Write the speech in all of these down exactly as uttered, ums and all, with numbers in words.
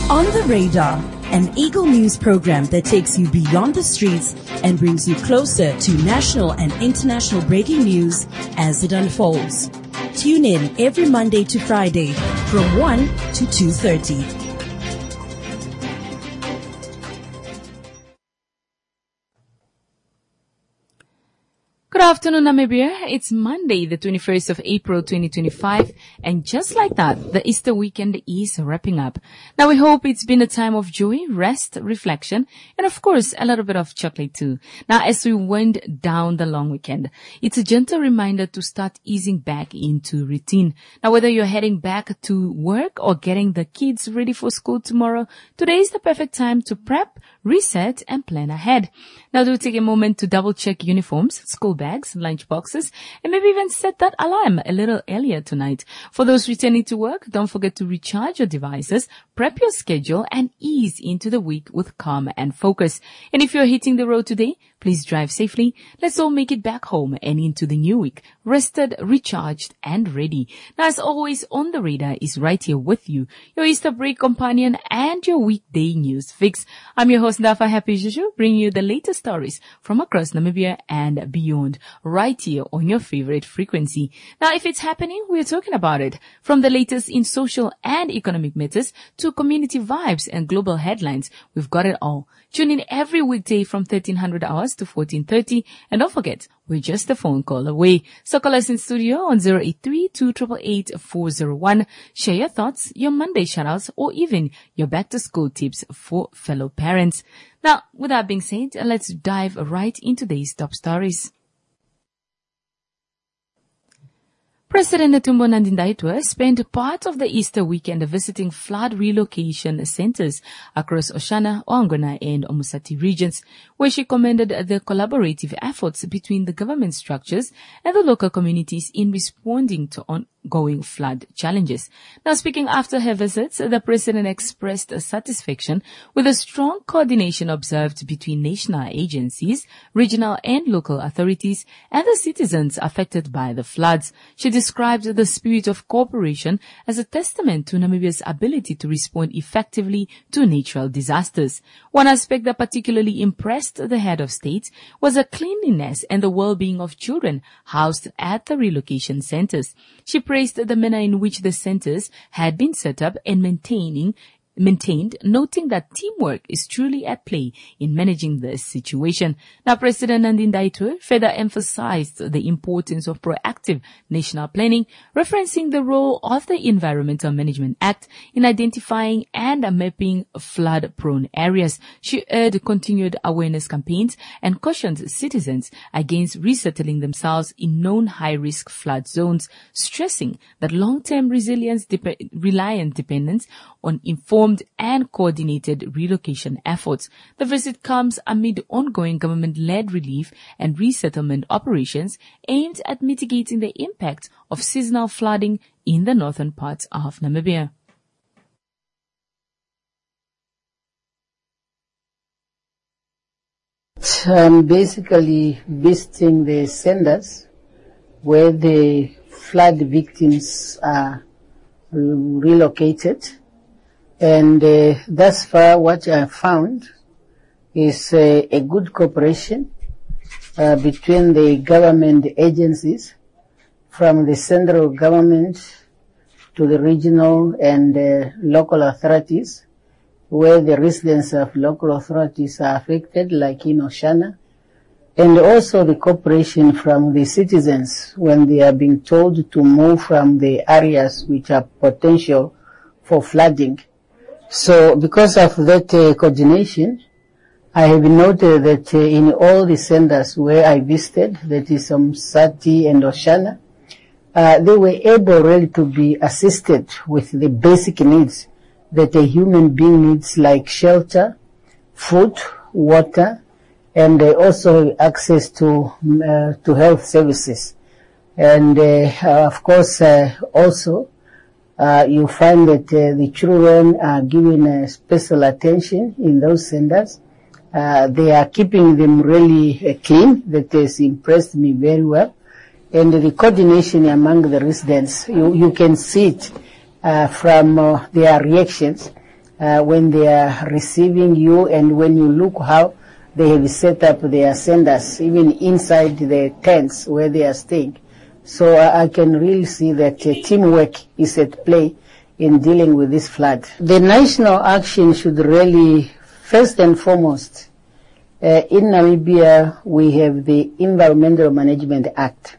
On the Radar, an Eagle News program that takes you beyond the streets and brings you closer to national and international breaking news as it unfolds. Tune in every Monday to Friday from one to two thirty. Good afternoon, Namibia. It's Monday, the twenty-first of April, twenty twenty-five, and just like that, the Easter weekend is wrapping up. Now, we hope it's been a time of joy, rest, reflection, and of course, a little bit of chocolate too. Now, as we wind down the long weekend, it's a gentle reminder to start easing back into routine. Now, whether you're heading back to work or getting the kids ready for school tomorrow, today is the perfect time to prep, reset, and plan ahead. Now, do take a moment to double check uniforms, school bags, lunch boxes, and maybe even set that alarm a little earlier tonight. For those returning to work, don't forget to recharge your devices, prep your schedule, and ease into the week with calm and focus. And if you're hitting the road today, please drive safely. Let's all make it back home and into the new week, rested, recharged, and ready. Now, as always, On the Radar is right here with you, your Easter break companion and your weekday news fix. I'm your host, Dafa Happy Juju, bringing you the latest stories from across Namibia and beyond, right here on your favorite frequency. Now, if it's happening, we're talking about it. From the latest in social and economic matters to community vibes and global headlines, we've got it all. Tune in every weekday from thirteen hundred hours to fourteen thirty, and don't forget, we're just a phone call away. So call us in studio on zero eight three, two eight eight, four zero one. Share your thoughts, your Monday shoutouts, or even your back to school tips for fellow parents. Now, with that being said, let's dive right into today's top stories. President Netumbo Nandi-Ndaitwah spent part of the Easter weekend visiting flood relocation centers across Oshana, Oangona, and Omusati regions, where she commended the collaborative efforts between the government structures and the local communities in responding to ongoing flood challenges. Now, speaking after her visits, the president expressed satisfaction with the strong coordination observed between national agencies, regional and local authorities, and the citizens affected by the floods. She described the spirit of cooperation as a testament to Namibia's ability to respond effectively to natural disasters. One aspect that particularly impressed the head of state was the cleanliness and the well-being of children housed at the relocation centers. She praised the manner in which the centers had been set up and maintaining maintained, noting that teamwork is truly at play in managing this situation. Now, President Nandi-Ndaitwah further emphasized the importance of proactive national planning, referencing the role of the Environmental Management Act in identifying and mapping flood-prone areas. She urged continued awareness campaigns and cautioned citizens against resettling themselves in known high-risk flood zones, stressing that long-term resilience dep- reliant dependence on informed and coordinated relocation efforts. The visit comes amid ongoing government-led relief and resettlement operations aimed at mitigating the impact of seasonal flooding in the northern parts of Namibia. I'm basically visiting the centers where the flood victims are relocated. And uh, thus far, what I found is uh, a good cooperation uh, between the government agencies, from the central government to the regional and uh, local authorities, where the residents of local authorities are affected, like in Oshana, and also the cooperation from the citizens when they are being told to move from the areas which are potential for flooding. So because of that uh, coordination, I have noted that uh, in all the centers where I visited, that is Omusati and Oshana, uh, they were able really to be assisted with the basic needs that a human being needs, like shelter, food, water, and uh, also access to uh, to health services. And uh, of course, uh, also, Uh, you find that uh, the children are given uh, special attention in those centers. Uh, they are keeping them really uh, clean. That has impressed me very well. And the coordination among the residents, you, you can see it uh, from uh, their reactions. uh, when they are receiving you, and when you look how they have set up their senders, even inside the tents where they are staying. So I, I can really see that uh, teamwork is at play in dealing with this flood. The national action should really, first and foremost, uh, in Namibia we have the Environmental Management Act.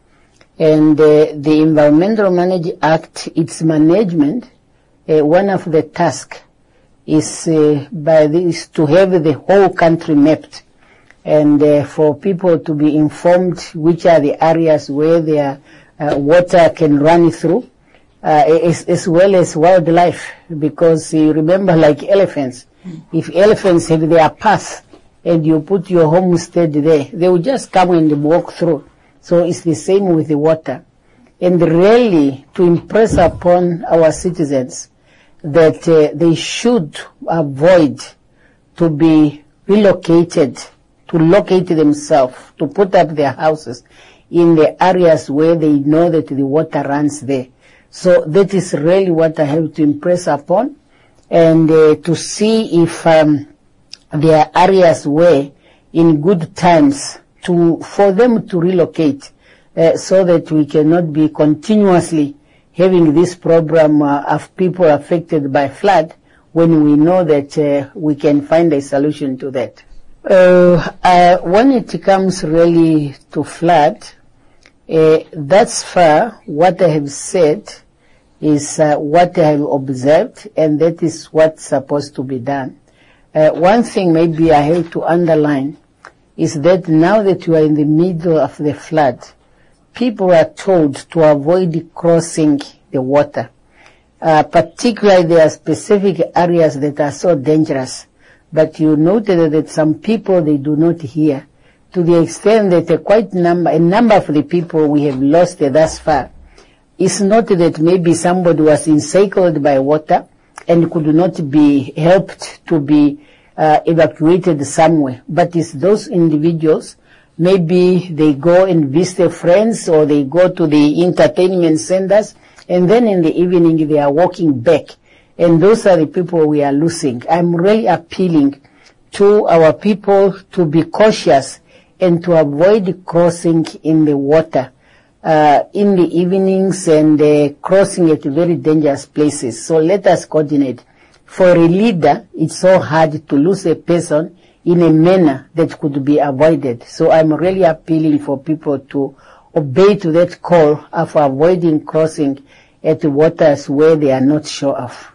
And uh, the Environmental Management Act, its management, uh, one of the tasks is uh, by this to have the whole country mapped, and uh, for people to be informed which are the areas where their uh, water can run through, uh, as, as well as wildlife, because you remember, like elephants, if elephants have their path and you put your homestead there, they will just come and walk through. So it's the same with the water. And really to impress upon our citizens that uh, they should avoid to be relocated, to locate themselves, to put up their houses in the areas where they know that the water runs there. So that is really what I have to impress upon, and uh, to see if um, there are areas where in good times to for them to relocate, uh, so that we cannot be continuously having this problem uh, of people affected by flood, when we know that uh, we can find a solution to that. Uh, uh, when it comes really to flood, uh, thus far what I have said is uh, what I have observed, and that is what's supposed to be done. Uh, one thing maybe I have to underline is that now that we are in the middle of the flood, people are told to avoid crossing the water. Uh, particularly there are specific areas that are so dangerous. But you noted that some people, they do not hear, to the extent that a quite number, a number of the people we have lost thus far. It's not that maybe somebody was encircled by water and could not be helped to be uh, evacuated somewhere, but it's those individuals. Maybe they go and visit friends, or they go to the entertainment centers, and then in the evening they are walking back. And those are the people we are losing. I'm really appealing to our people to be cautious and to avoid crossing in the water uh, in the evenings, and uh, crossing at very dangerous places. So let us coordinate. For a leader, it's so hard to lose a person in a manner that could be avoided. So I'm really appealing for people to obey to that call of avoiding crossing at waters where they are not sure of.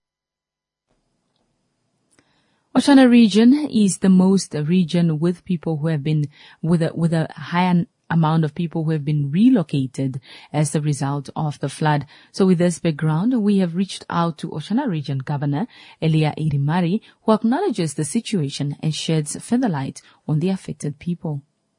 Oshana region is the most region with people who have been, with a, with a higher amount of people who have been relocated as a result of the flood. So with this background, we have reached out to Oshana Region Governor Elia Irimari, who acknowledges the situation and sheds further light on the affected people.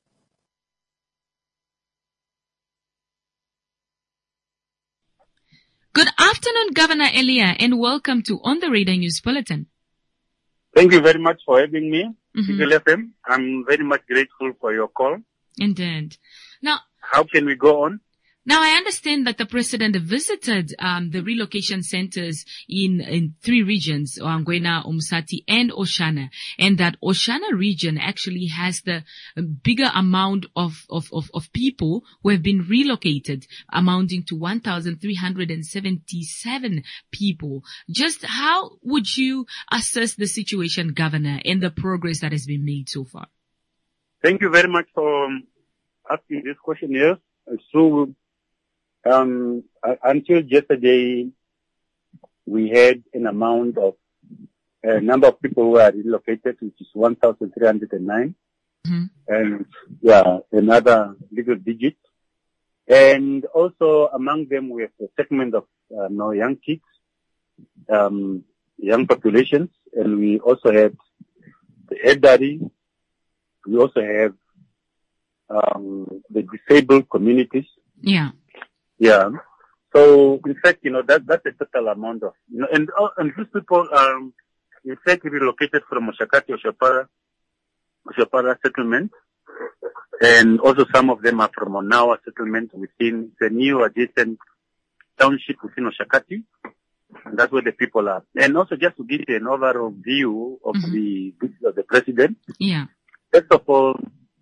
Good afternoon, Governor Elia, and welcome to On the Radar News Bulletin. Thank you very much for having me, Mm-hmm. Eagle F M. I'm very much grateful for your call. Indeed. Now, How can we go on? Now, I understand that the president visited um, the relocation centers in, in three regions, Angwena, Umsati, and Oshana, and that Oshana region actually has the bigger amount of, of, of, of people who have been relocated, amounting to one thousand three hundred seventy-seven people. Just how would you assess the situation, Governor, and the progress that has been made so far? Thank you very much for um, asking this question. Yes, so Um, uh, until yesterday, we had an amount of a uh, number of people who are relocated, which is one thousand three hundred nine, mm-hmm. and yeah, another little digit. And also among them, we have a segment of uh, no young kids, um, young populations, and we also have the elderly. We also have um, the disabled communities. Yeah. Yeah. So, in fact, you know, that, that's a total amount of, you know, and, uh, and these people are, in fact, relocated from Oshakati, Oshapara, Oshapara settlement. And also some of them are from Onawa settlement within the new adjacent township within Oshakati. And that's where the people are. And also just to give you an overall view of mm-hmm. the visit of the president. Yeah. First of all,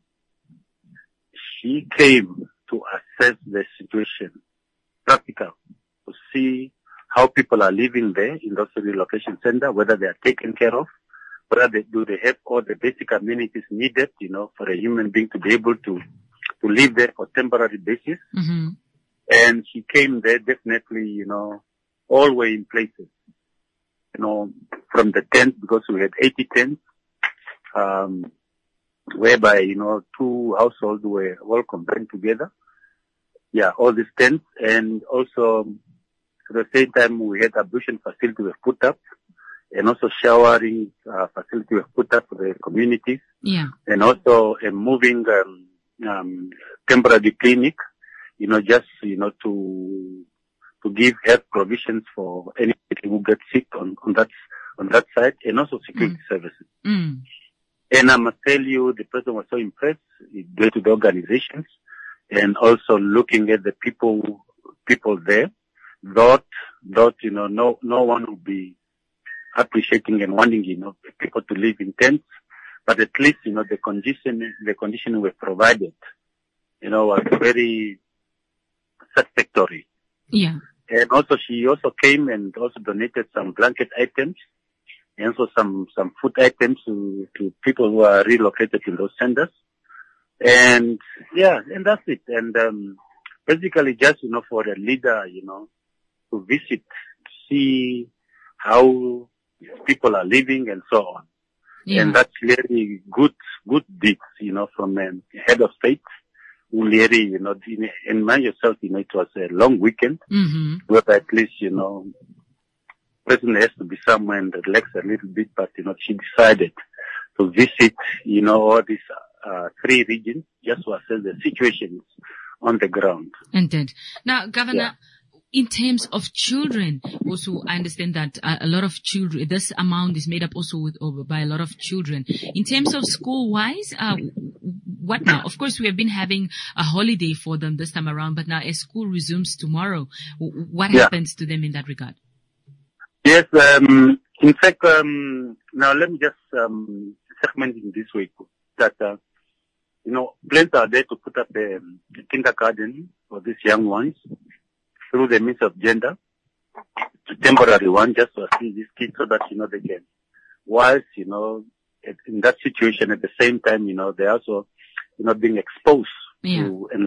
she came to assess the situation, practical, to see how people are living there in those relocation center, whether they are taken care of, whether they do they have all the basic amenities needed, you know, for a human being to be able to, to live there for temporary basis. Mm-hmm. And she came there definitely, you know, all were in places, you know, from the tents, because we had eighty tents, um, whereby, you know, two households were all combined together. Yeah, all these tents. And also, at the same time, we had ablution facility were put up, and also showering uh, facility were put up for the communities. Yeah. And also a moving um, um, temporary clinic, you know, just, you know, to to give health provisions for anybody who gets sick on, on that on that side, and also security mm. services. Mm. And I must tell you, the president was so impressed due to the organizations, and also looking at the people people there. Thought, thought, you know, no no one would be appreciating and wanting, you know, people to live in tents, but at least, you know, the condition the condition we provided, you know, was very satisfactory. Yeah. And also, she also came and also donated some blanket items and also some, some food items to, to people who are relocated in those centers. And yeah, and that's it. And, um, basically just, you know, for a leader, you know, to visit, to see how people are living and so on. Yeah. And that's really good, good deeds, you know, from a head of state. Really, you know, and mind yourself, you know, it was a long weekend, mm-hmm. where at least, you know, president has to be somewhere and relax a little bit, but, you know, she decided to visit, you know, all these, uh, three regions just to assess the situations on the ground. Indeed. Now, Governor, yeah. in terms of children, also, I understand that uh, a lot of children, this amount is made up also with, over by a lot of children. In terms of school-wise, uh, what now? Of course, we have been having a holiday for them this time around, but now as school resumes tomorrow, what yeah. happens to them in that regard? Yes, um, in fact, um, now let me just um, segment in this way that, uh, you know, plans are there to put up a, a kindergarten for these young ones through the means of gender, a temporary one, just to assist these kids so that, you know, they can, whilst, you know, in that situation at the same time, you know, they're also, you know, being exposed yeah. to, and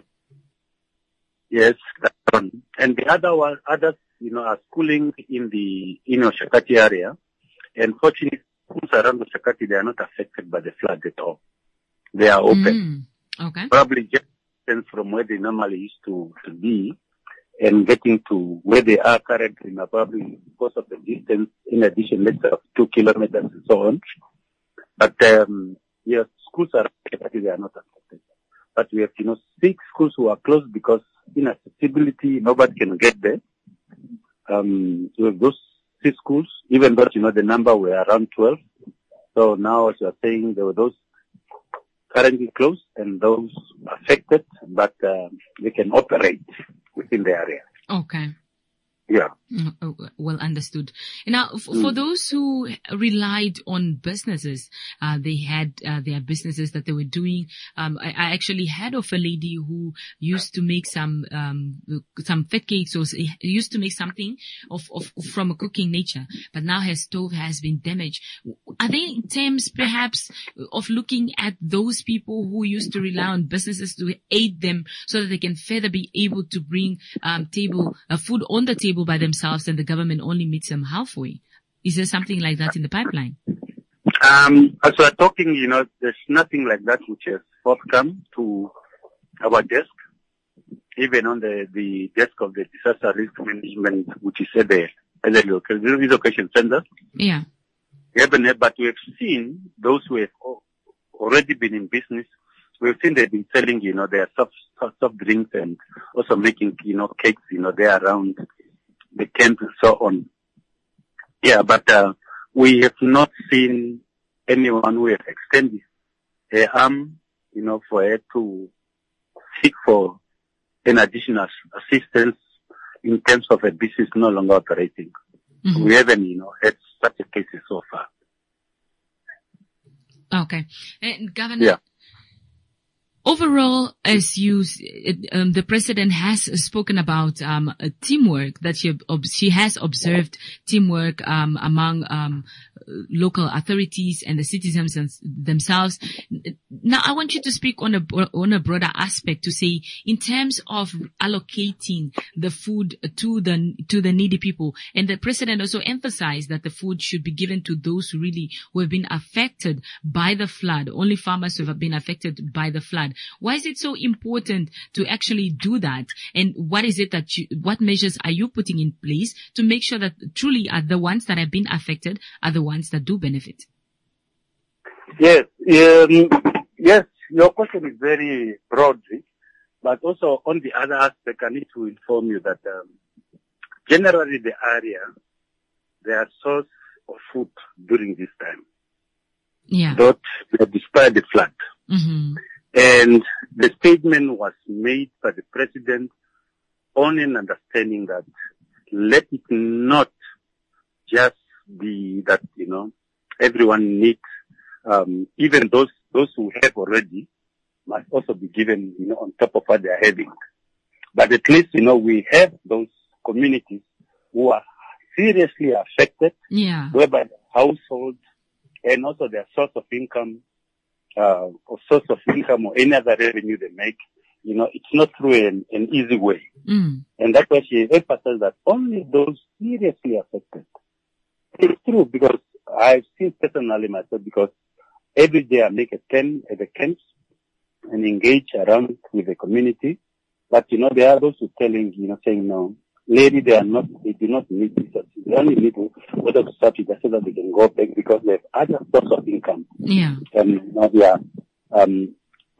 yes, that's one. And the other one, others, you know, are schooling in the, you know, Shakati area. And fortunately, schools around the Shakati, they are not affected by the flood at all. They are open. Mm. Okay. Probably just from where they normally used to, to be, and getting to where they are currently, now probably because of the distance, in addition, let's say, of two kilometers and so on. But, um, yes, schools are, they are not affected. But we have, you know, six schools who are closed because inaccessibility, nobody can get there. Um, so those six schools, even though, you know, the number were around twelve. So now, as you are saying, there were those currently closed and those affected, but, uh, they can operate within the area. Okay. Yeah. Mm, well understood. Now, f- mm. for those who relied on businesses, uh, they had uh, their businesses that they were doing. Um, I, I actually heard of a lady who used to make some um, some fat cakes, or used to make something of, of from a cooking nature, but now her stove has been damaged. Are there in terms, perhaps, of looking at those people who used to rely on businesses to aid them so that they can further be able to bring um, table uh, food on the table by themselves, and the government only meets them halfway? Is there something like that in the pipeline? Um, as we're talking, you know, there's nothing like that which has forthcome to our desk, even on the, the desk of the disaster risk management, which is at the, at the relocation center. Yeah. But we have seen those who have already been in business. We've seen they've been selling, you know, their soft, soft drinks and also making, you know, cakes, you know, there around the camp and so on. Yeah, but, uh, we have not seen anyone who has extended her arm, you know, for her to seek for an additional assistance in terms of a business no longer operating. Mm-hmm. We haven't, you know, had such a case so far. Okay. And Governor, yeah. overall, as you, um, the president has spoken about um, teamwork, that she, she has observed teamwork um, among um, local authorities and the citizens themselves. Now, I want you to speak on a on a broader aspect, to say, in terms of allocating the food to the to the needy people. And the president also emphasized that the food should be given to those who really who have been affected by the flood, only farmers who have been affected by the flood. Why is it so important to actually do that? And what is it that you, what measures are you putting in place to make sure that truly are the ones that have been affected are the ones that do benefit? Yes, um, yes, your question is very broad, but also on the other aspect, I need to inform you that um, generally the area, their source of food during this time, yeah, not despite the flood. Mm-hmm. And the statement was made by the president on an understanding that let it not just be that, you know, everyone needs, um, even those, those who have already must also be given, you know, on top of what they are having. But at least, you know, we have those communities who are seriously affected, yeah, whereby the household and also their source of income, uh, or source of income or any other revenue they make, you know, it's not through an, an easy way. Mm. And that's why she emphasized that only those seriously affected. It's true, because I've seen personally myself, because every day I make a tent at the camps and engage around with the community. But, you know, there are those who telling, you know, saying, no, lady, they are not, they do not need this. They only need to go to subsidy so that they can go back, because they have other source of income. Yeah. And, you know, they are, um,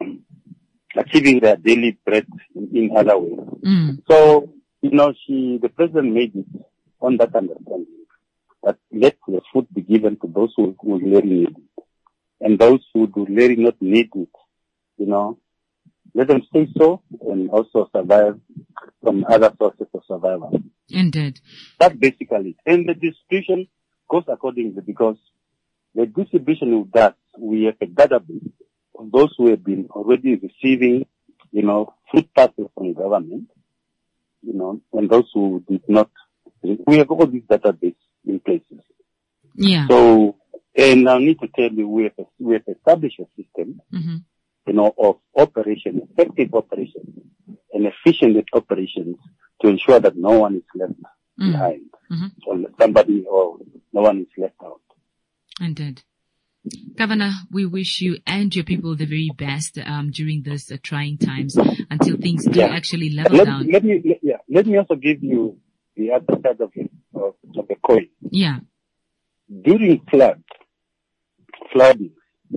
achieving their daily bread in, in other ways. Mm. So, you know, she, the president made it on that understanding that let the food be given to those who, who really need it. And those who do really not need it, you know, let them stay so and also survive from other sources of survival. Indeed. That's basically it. And the distribution goes accordingly, because the distribution of that, we have a database of those who have been already receiving, you know, food parcels from government, you know, and those who did not. We have all these database in places. Yeah. So, and I need to tell you, we have, we have established a system, mm-hmm. you know, of operation, effective operations and efficient operations to ensure that no one is left mm-hmm. behind, mm-hmm. or somebody or no one is left out. Indeed. Governor, we wish you and your people the very best um, during this uh, trying times until things do yeah. actually level let, down. Let me, let, yeah, let me also give you the other side of the, of, of the coin. Yeah. During flood, flooding,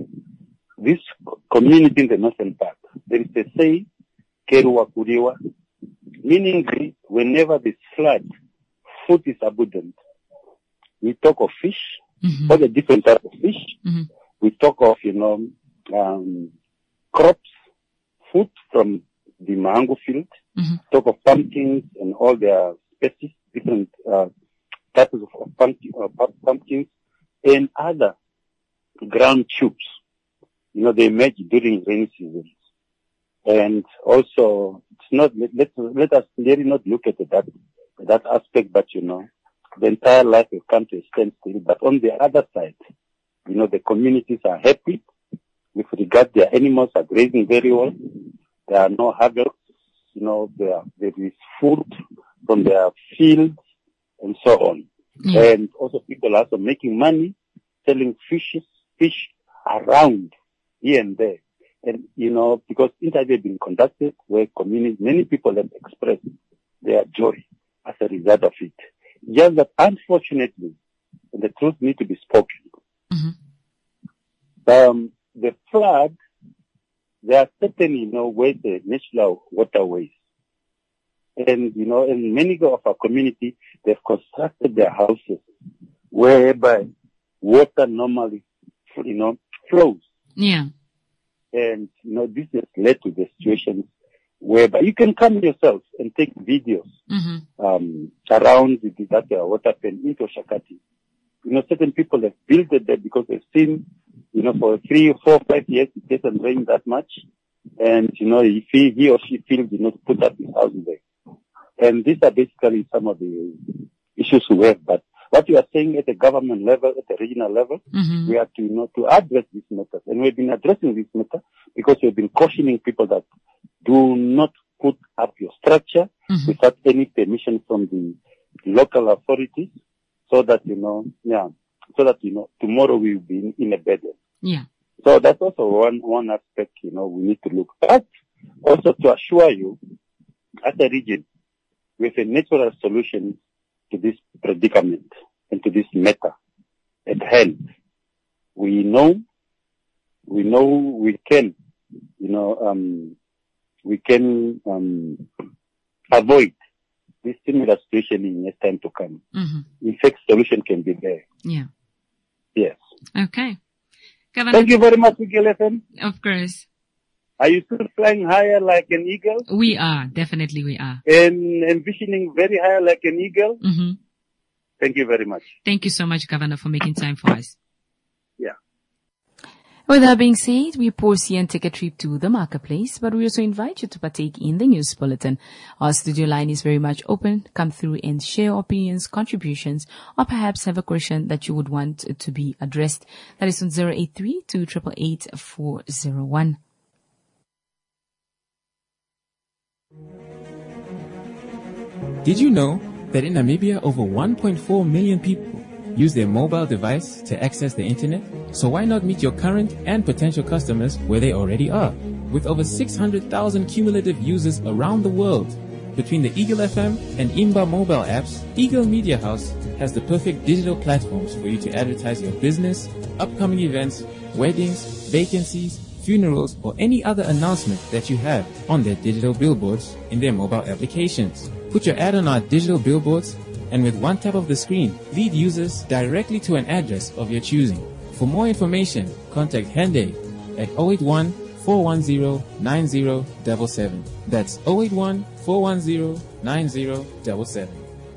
this community in the northern part, there is a say, Kerua Kuriwa, meaning whenever there's flood, food is abundant. We talk of fish, mm-hmm. all the different types of fish. Mm-hmm. We talk of, you know, um, crops, food from the mango field. Mm-hmm. Talk of pumpkins and all their species, different uh, types of, of pumpkin, uh, pumpkins and other ground tubes. You know, they emerge during rainy seasons. And also, it's not, let, let, let us really not look at that, that aspect, but, you know, the entire life will come to a standstill. But on the other side, you know, the communities are happy with regard their animals are grazing very well. There are no harvests, you know, there, there is food from their fields and so on. Mm. And also people are also making money selling fishes, fish around here and there. And, you know, because interviews have been conducted where community, many people have expressed their joy as a result of it. Just that, unfortunately, the truth needs to be spoken. Mm-hmm. Um, the flood, there are certain, you know, ways, the natural waterways. And, you know, in many of our community, they've constructed their houses whereby water normally, you know, flows. Yeah. And, you know, this has led to the situations whereby you can come yourself and take videos Mm-hmm. um, around the disaster, what happened in Oshakati. You know, certain people have built it there because they've seen, you know, for three, four, five years it doesn't rain that much. And, you know, if he, he or she feels, you know, to put up his house there. And these are basically some of the issues we have. But what you are saying at the government level, at the regional level, Mm-hmm. we have to, you know, to address these matters. And we've been addressing this matter because we've been cautioning people that do not put up your structure Mm-hmm. without any permission from the local authorities, so that, you know, yeah, so that, you know, tomorrow we'll be in, in a better. Yeah. So that's also one, one aspect, you know, we need to look at. Also to assure you, as a region, we have a natural solution to this predicament and to this matter at hand. We know, we know we can, you know, um, we can, um, avoid this similar situation in the time to come. Mm-hmm. In fact, solution can be there. Yeah. Yes. Okay. Governor, Thank you very much, Eagle F M. of course. Are you still flying higher like an eagle We are. Definitely we are. and envisioning very high like an eagle? Mm-hmm. Thank you very much. Thank you so much, Governor, for making time for us. Yeah. With that being said, we pause here and take a trip to the marketplace, but we also invite you to partake in the news bulletin. Our studio line is very much open. Come through and share opinions, contributions, or perhaps have a question that you would want to be addressed. That is on zero eight three two eight eight eight four zero one. Did you know that in Namibia over one point four million people use their mobile device to access the internet? So why not meet your current and potential customers where they already are? With over six hundred thousand cumulative users around the world, between the Eagle F M and Imba mobile apps, Eagle Media House has the perfect digital platforms for you to advertise your business, upcoming events, weddings, vacancies, funerals, or any other announcement that you have on their digital billboards in their mobile applications. Put your ad on our digital billboards, and with one tap of the screen, lead users directly to an address of your choosing. For more information, contact Hende at zero eight one, four one zero, nine zero seven seven. That's zero eight one, four one zero, nine zero seven seven.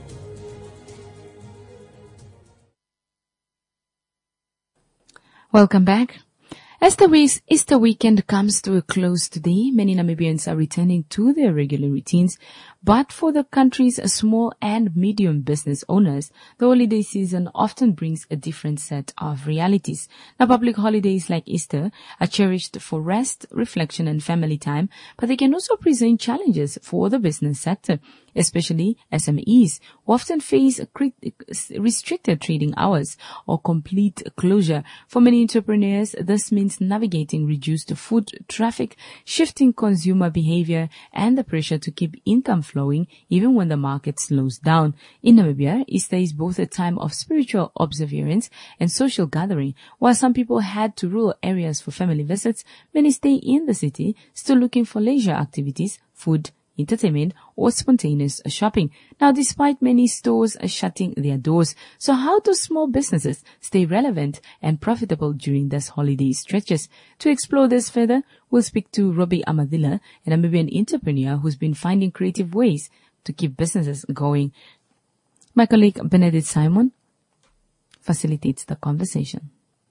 Welcome back. As the week's Easter weekend comes to a close today, many Namibians are returning to their regular routines. But for the country's small and medium business owners, the holiday season often brings a different set of realities. Now, public holidays like Easter are cherished for rest, reflection, and family time, but they can also present challenges for the business sector, especially S M Es, who often face restricted trading hours or complete closure. For many entrepreneurs, this means navigating reduced foot traffic, shifting consumer behavior, and the pressure to keep income flowing even when the market slows down. In Namibia, Easter is both a time of spiritual observance and social gathering. While some people head to rural areas for family visits, many stay in the city, still looking for leisure activities, food, entertainment, or spontaneous shopping. Now, despite many stores shutting their doors, so how do small businesses stay relevant and profitable during these holiday stretches? To explore this further, we'll speak to Robbie Amadila, an Namibian entrepreneur who's been finding creative ways to keep businesses going. My colleague Benedict Simon facilitates the conversation.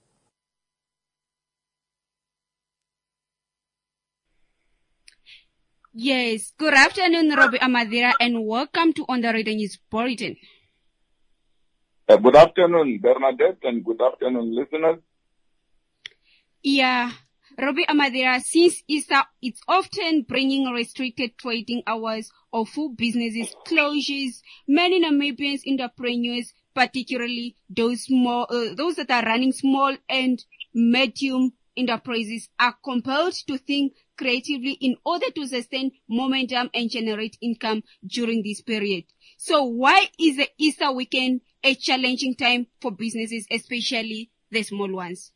Yes, good afternoon, Robbie Amadira, and welcome to On the Radio News Bulletin. Uh, good afternoon, Bernadette, and good afternoon, listeners. Yeah, Robbie Amadira, since Easter, it's often bringing restricted trading hours or full businesses closures. Many Namibians entrepreneurs, particularly those small, uh, those that are running small and medium enterprises, are compelled to think creatively in order to sustain momentum and generate income during this period. So why is the Easter weekend a challenging time for businesses, especially the small ones?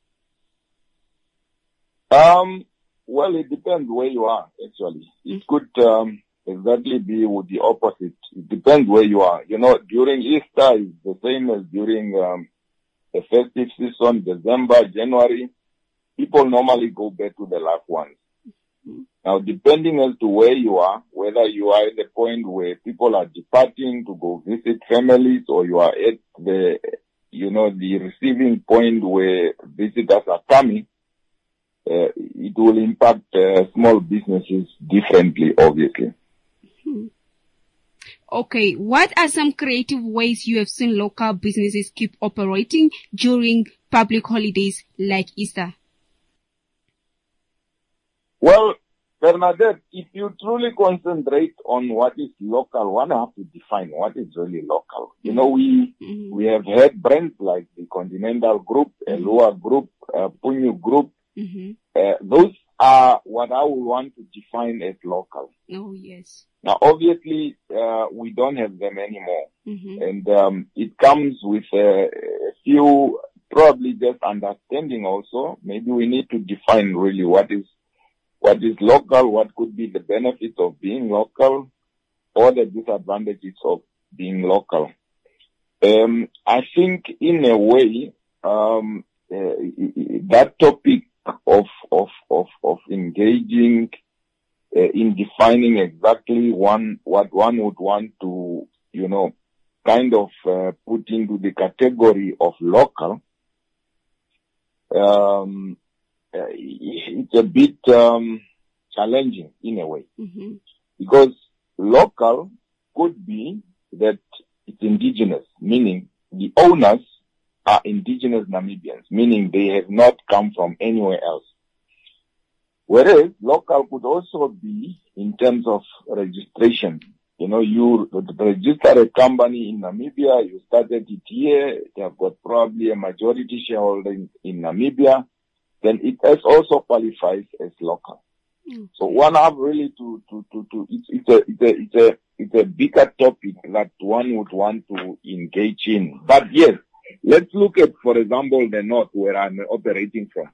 Um, well, it depends where you are, actually. It could um, exactly be with the opposite. It depends where you are. You know, during Easter, it's the same as during um, the festive season, December, January. People normally go back to their loved ones. Mm. Now, depending as to where you are, whether you are at the point where people are departing to go visit families, or you are at the, you know, the receiving point where visitors are coming, uh, it will impact uh, small businesses differently, obviously. Hmm. Okay, what are some creative ways you have seen local businesses keep operating during public holidays like Easter? Well, Bernadette, if you truly concentrate on what is local, one has to define what is really local. Mm-hmm. You know, we mm-hmm. we have had brands like the Continental Group, mm-hmm. Elua Group, uh, Punyu Group. Mm-hmm. Uh, those are what I would want to define as local. Oh, yes. Now, obviously, uh, we don't have them anymore. Mm-hmm. And um, it comes with uh, a few, probably just understanding also. Maybe we need to define really what is What is local, what could be the benefits of being local, or the disadvantages of being local. Um, I think in a way, um, uh, that topic of, of, of, of engaging uh, in defining exactly one, what one would want to, you know, kind of uh, put into the category of local, um, Uh, it's a bit um, challenging in a way, mm-hmm. because local could be that it's indigenous, meaning the owners are indigenous Namibians, meaning they have not come from anywhere else. Whereas local could also be in terms of registration. You know, you register a company in Namibia, you started it here, they have got probably a majority shareholding in Namibia, then it has also qualifies as local. Mm. So one have really to, to, to, to, it's, it's a, it's a, it's a, it's a bigger topic that one would want to engage in. But yes, let's look at, for example, the North where I'm operating from.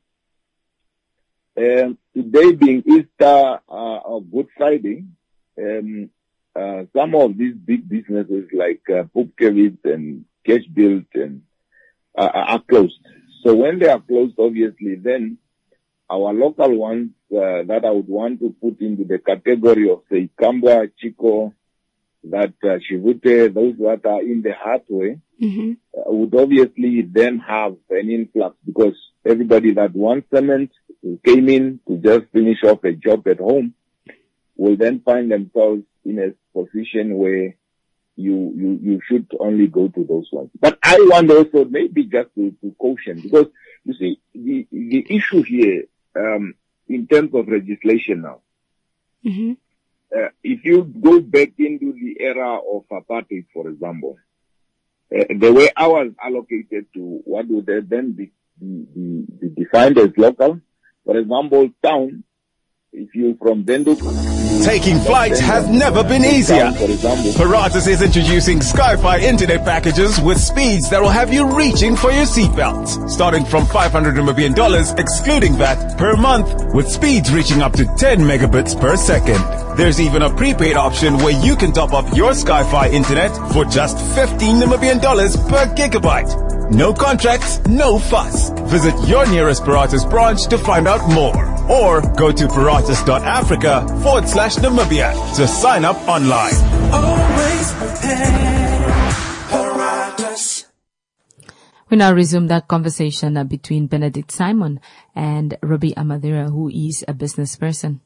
Um, today being Easter, uh, or Good Friday, um, uh, some of these big businesses like, uh, Pupkewitz and Cashbuild and, uh, are closed. So when they are closed, obviously, then our local ones uh, that I would want to put into the category of, say, Kambwa, Chico, that uh, Shivute, those that are in the heartway, mm-hmm. uh, would obviously then have an influx, because everybody that wants cement, who came in to just finish off a job at home, will then find themselves in a position where You, you, you should only go to those ones. But I want also maybe just to, to caution, because you see, the, the issue here, um, in terms of legislation now, mm-hmm. uh, if you go back into the era of apartheid, for example, uh, the way I was allocated to what would then be, be, be defined as local, for example, town, if you from Benduk, taking flight has never been easier. Paratus is introducing Skyfi internet packages with speeds that will have you reaching for your seatbelts. Starting from five hundred Namibian dollars, excluding V A T, per month, with speeds reaching up to ten megabits per second. There's even a prepaid option where you can top up your Skyfi internet for just fifteen Namibian dollars per gigabyte. No contracts, no fuss. Visit your nearest Paratus branch to find out more. Or go to paratus.africa forward slash Namibia to sign up online. Always prepared, Paratus. We now resume that conversation uh, between Benedict Simon and Robbie Amadira, who is a business person.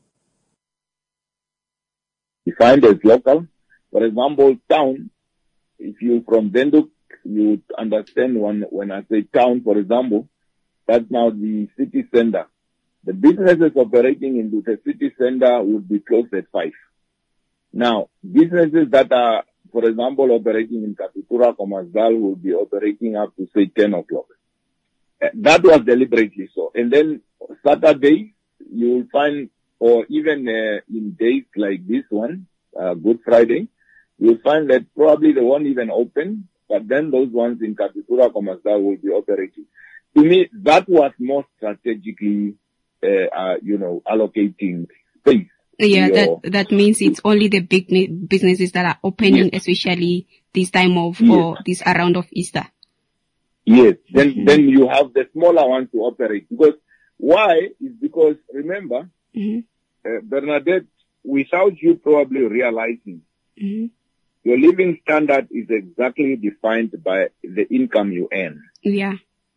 Defined as local. For example, town, if you from Benduk, you understand when, when I say town, for example, that's now the city center. The businesses operating into the city center would be closed at five. Now, businesses that are, for example, operating in Katutura, Komazal will be operating up to, say, ten o'clock. Uh, that was deliberately so. And then Saturday, you will find, or even uh, in days like this one, uh, Good Friday, you'll find that probably they won't even open, but then those ones in Katutura, Komazal will be operating. To me, that was more strategically Uh, uh, you know, allocating space. Yeah, that that means it's only the big businesses that are opening, yes. especially this time of, yes. or this around of Easter. Yes, then mm-hmm. then you have the smaller ones to operate. Because why? Is because, remember, mm-hmm. uh, Bernadette, without you probably realizing, Mm-hmm. your living standard is exactly defined by the income you earn. Yeah.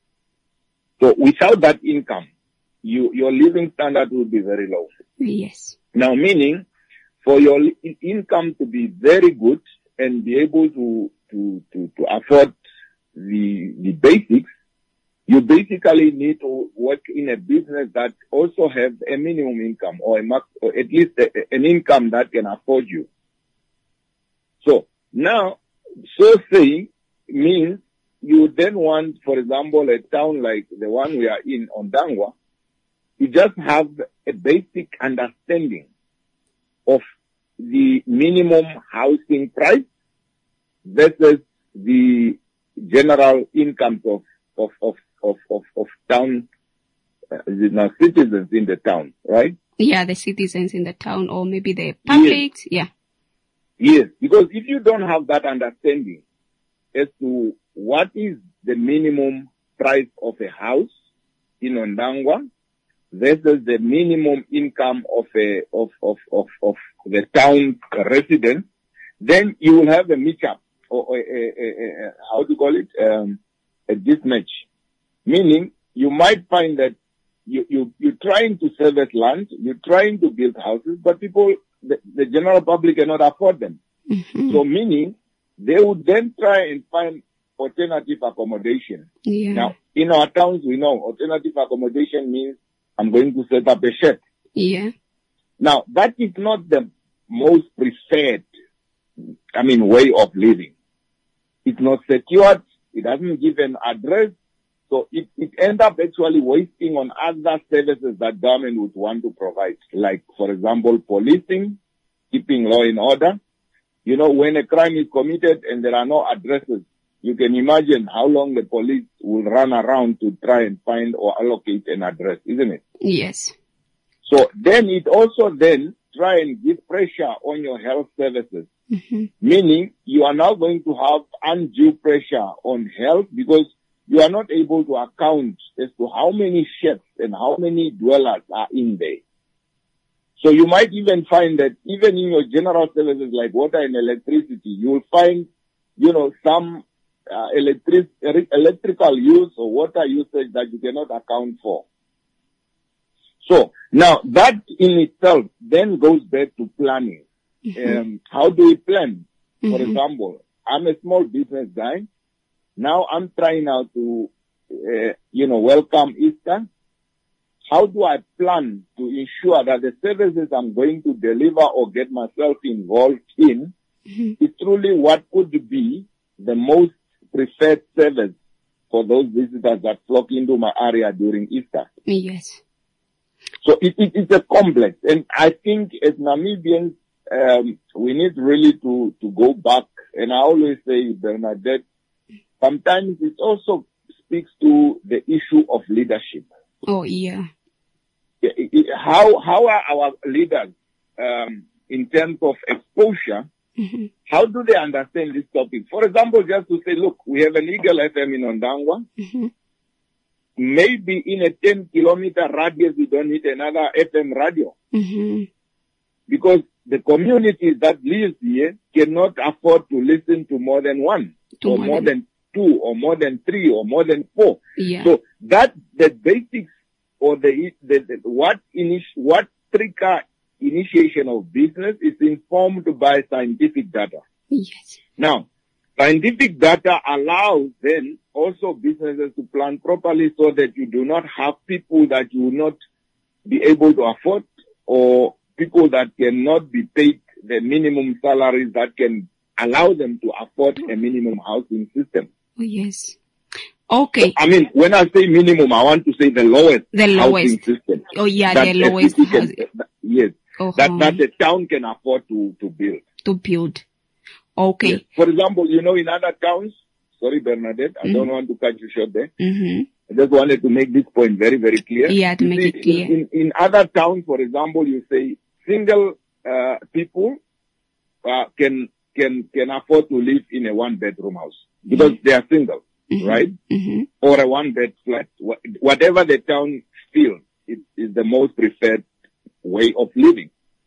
So without that income, you, your living standard will be very low. Yes. Now, meaning, for your li- income to be very good and be able to, to, to, to afford the, the basics, you basically need to work in a business that also has a minimum income or, a max, or at least a, an income that can afford you. So now, so saying means you then want, for example, a town like the one we are in, Ondangwa, you just have a basic understanding of the minimum housing price versus the general incomes of, of, of, of, of, of town, uh, now citizens in the town, right? Yeah, the citizens in the town or maybe the public. Yes. Yeah. Yes, because if you don't have that understanding as to what is the minimum price of a house in Ondangwa versus the minimum income of a of of of, of the town resident, then you will have a mix-up or, or a, a, a, a, how do you call it, um, a mismatch. Meaning, you might find that you you you're trying to service land, you're trying to build houses, but people. The, the general public cannot afford them. Mm-hmm. So meaning, they would then try and find alternative accommodation. Yeah. Now, in our towns, we know alternative accommodation means I'm going to set up a shed. Yeah. Now, that is not the most preferred, I mean, way of living. It's not secured. It doesn't give an address. So it, it ends up actually wasting on other services that government would want to provide. Like, for example, policing, keeping law and order. You know, when a crime is committed and there are no addresses, you can imagine how long the police will run around to try and find or allocate an address, isn't it? Yes. So then it also then try and give pressure on your health services. Mm-hmm. Meaning you are now going to have undue pressure on health because you are not able to account as to how many chefs and how many dwellers are in there. So you might even find that even in your general services like water and electricity, you will find, you know, some uh, electric, electrical use or water usage that you cannot account for. So now that in itself then goes back to planning. Mm-hmm. Um, how do we plan? Mm-hmm. For example, I'm a small business guy. Now I'm trying now to, uh, you know, welcome Easter. How do I plan to ensure that the services I'm going to deliver or get myself involved in Mm-hmm. is truly what could be the most preferred service for those visitors that flock into my area during Easter? Yes. So it, it, it's a complex. And I think as Namibians, um, we need really to, to go back. And I always say, Bernadette, sometimes it also speaks to the issue of leadership. Oh, yeah. How, how are our leaders, um, in terms of exposure? Mm-hmm. How do they understand this topic? For example, just to say, look, we have an Eagle F M in Ondangwa. Mm-hmm. Maybe in a ten kilometer radius, we don't need another F M radio. Mm-hmm. Because the communities that live here cannot afford to listen to more than one, To or more more than- than two, or more than three, or more than four. Yeah. So that, the basics, or the, the, the what init, what trigger initiation of business is informed by scientific data. Yes. Now, scientific data allows then also businesses to plan properly so that you do not have people that you will not be able to afford or people that cannot be paid the minimum salaries that can allow them to afford a minimum housing system. Oh, yes. Okay. I mean, when I say minimum, I want to say the lowest The housing lowest. system. Oh, yeah, that the a lowest city can- housing. Yes. Uh-huh. That, that the town can afford to, to build. To build. Okay. Yes. For example, you know, in other towns, sorry, Bernadette, I Mhm. don't want to cut you short there. Mm-hmm. I just wanted to make this point very, very clear. Yeah, to You make see, it clear. In, in other towns, for example, you say single uh, people uh, can can can afford to live in a one bedroom house because they are single, Mhm. right? Mm-hmm. Or a one bed flat. Wha- Whatever the town feels is, is the most preferred way of living.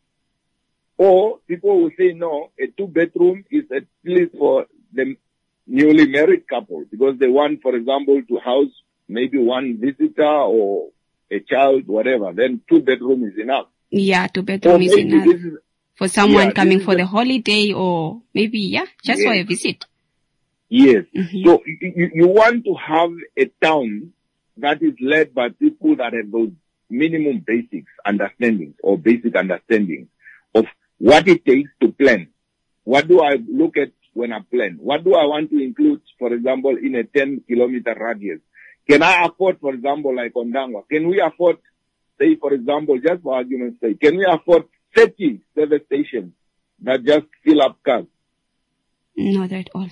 Or people will say, no, a two-bedroom is at least for the newly married couple because they want, for example, to house maybe one visitor or a child, whatever. Then two-bedroom is enough. Yeah, two-bedroom is enough. Is, for someone yeah, coming for the holiday or maybe, yeah, just yes. for a visit. Yes. Mm-hmm. So you, you want to have a town that is led by people that have those minimum basics understandings or basic understandings of what it takes to plan. What do I look at when I plan? What do I want to include, for example, in a ten kilometer radius? Can I afford, for example, like Ondangwa? Can we afford, say, for example, just for argument's sake, can we afford thirty service stations that just fill up cars? Not at all.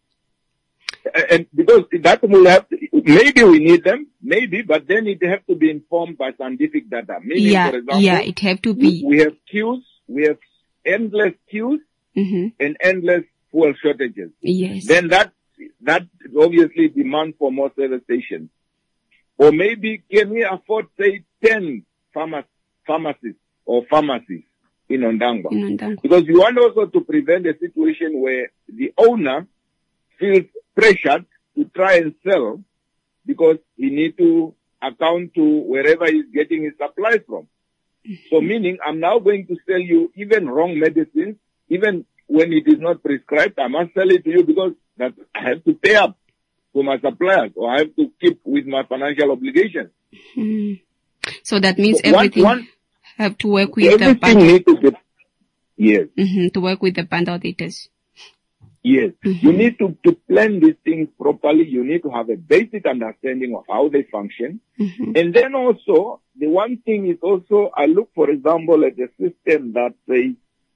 And because that will have to, maybe we need them, maybe, but then it have to be informed by scientific data. Meaning, yeah, for example, yeah, it have to be. We have queues, we have endless queues mm-hmm. and endless fuel shortages. Yes. Then that that obviously demands for more service stations. Or maybe can we afford, say, ten pharma- pharmacists or pharmacies in Ondangwa? In Ondangwa. Because you want also to prevent a situation where the owner feels pressured to try and sell because he needs to account to wherever he's getting his supplies from. So meaning I'm now going to sell you even wrong medicines, even when it is not prescribed, I must sell it to you because that I have to pay up to my suppliers or I have to keep with my financial obligations. Mm. So that means so everything one, one, have to work with the bundle. Need to get, yes. Mm-hmm, to work with the bundle debtors. Yes. Mm-hmm. You need to, to plan these things properly. You need to have a basic understanding of how they function. Mm-hmm. And then also, the one thing is also, I look, for example, at a system that says,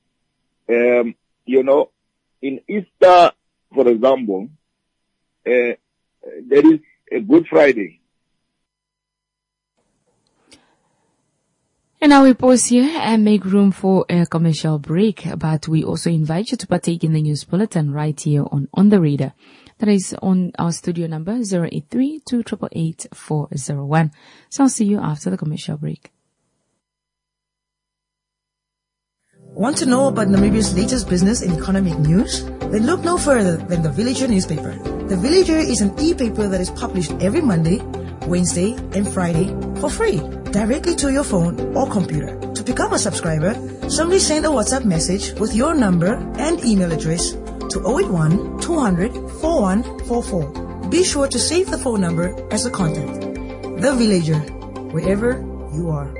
um, you know, in Easter, for example, uh, there is a Good Friday. And now we pause here and make room for a commercial break, but we also invite you to partake in the news bulletin right here on On the Radar. That is on our studio number zero eight three, two eight eight, eight four zero one. So I'll see you after the commercial break. Want to know about Namibia's latest business and economic news? Then look no further than The Villager newspaper. The Villager is an e-paper that is published every Monday, Wednesday, and Friday for free, directly to your phone or computer. To become a subscriber, simply send a WhatsApp message with your number and email address to zero eight one, two hundred, four one four four. Be sure to save the phone number as a contact. The Villager, wherever you are.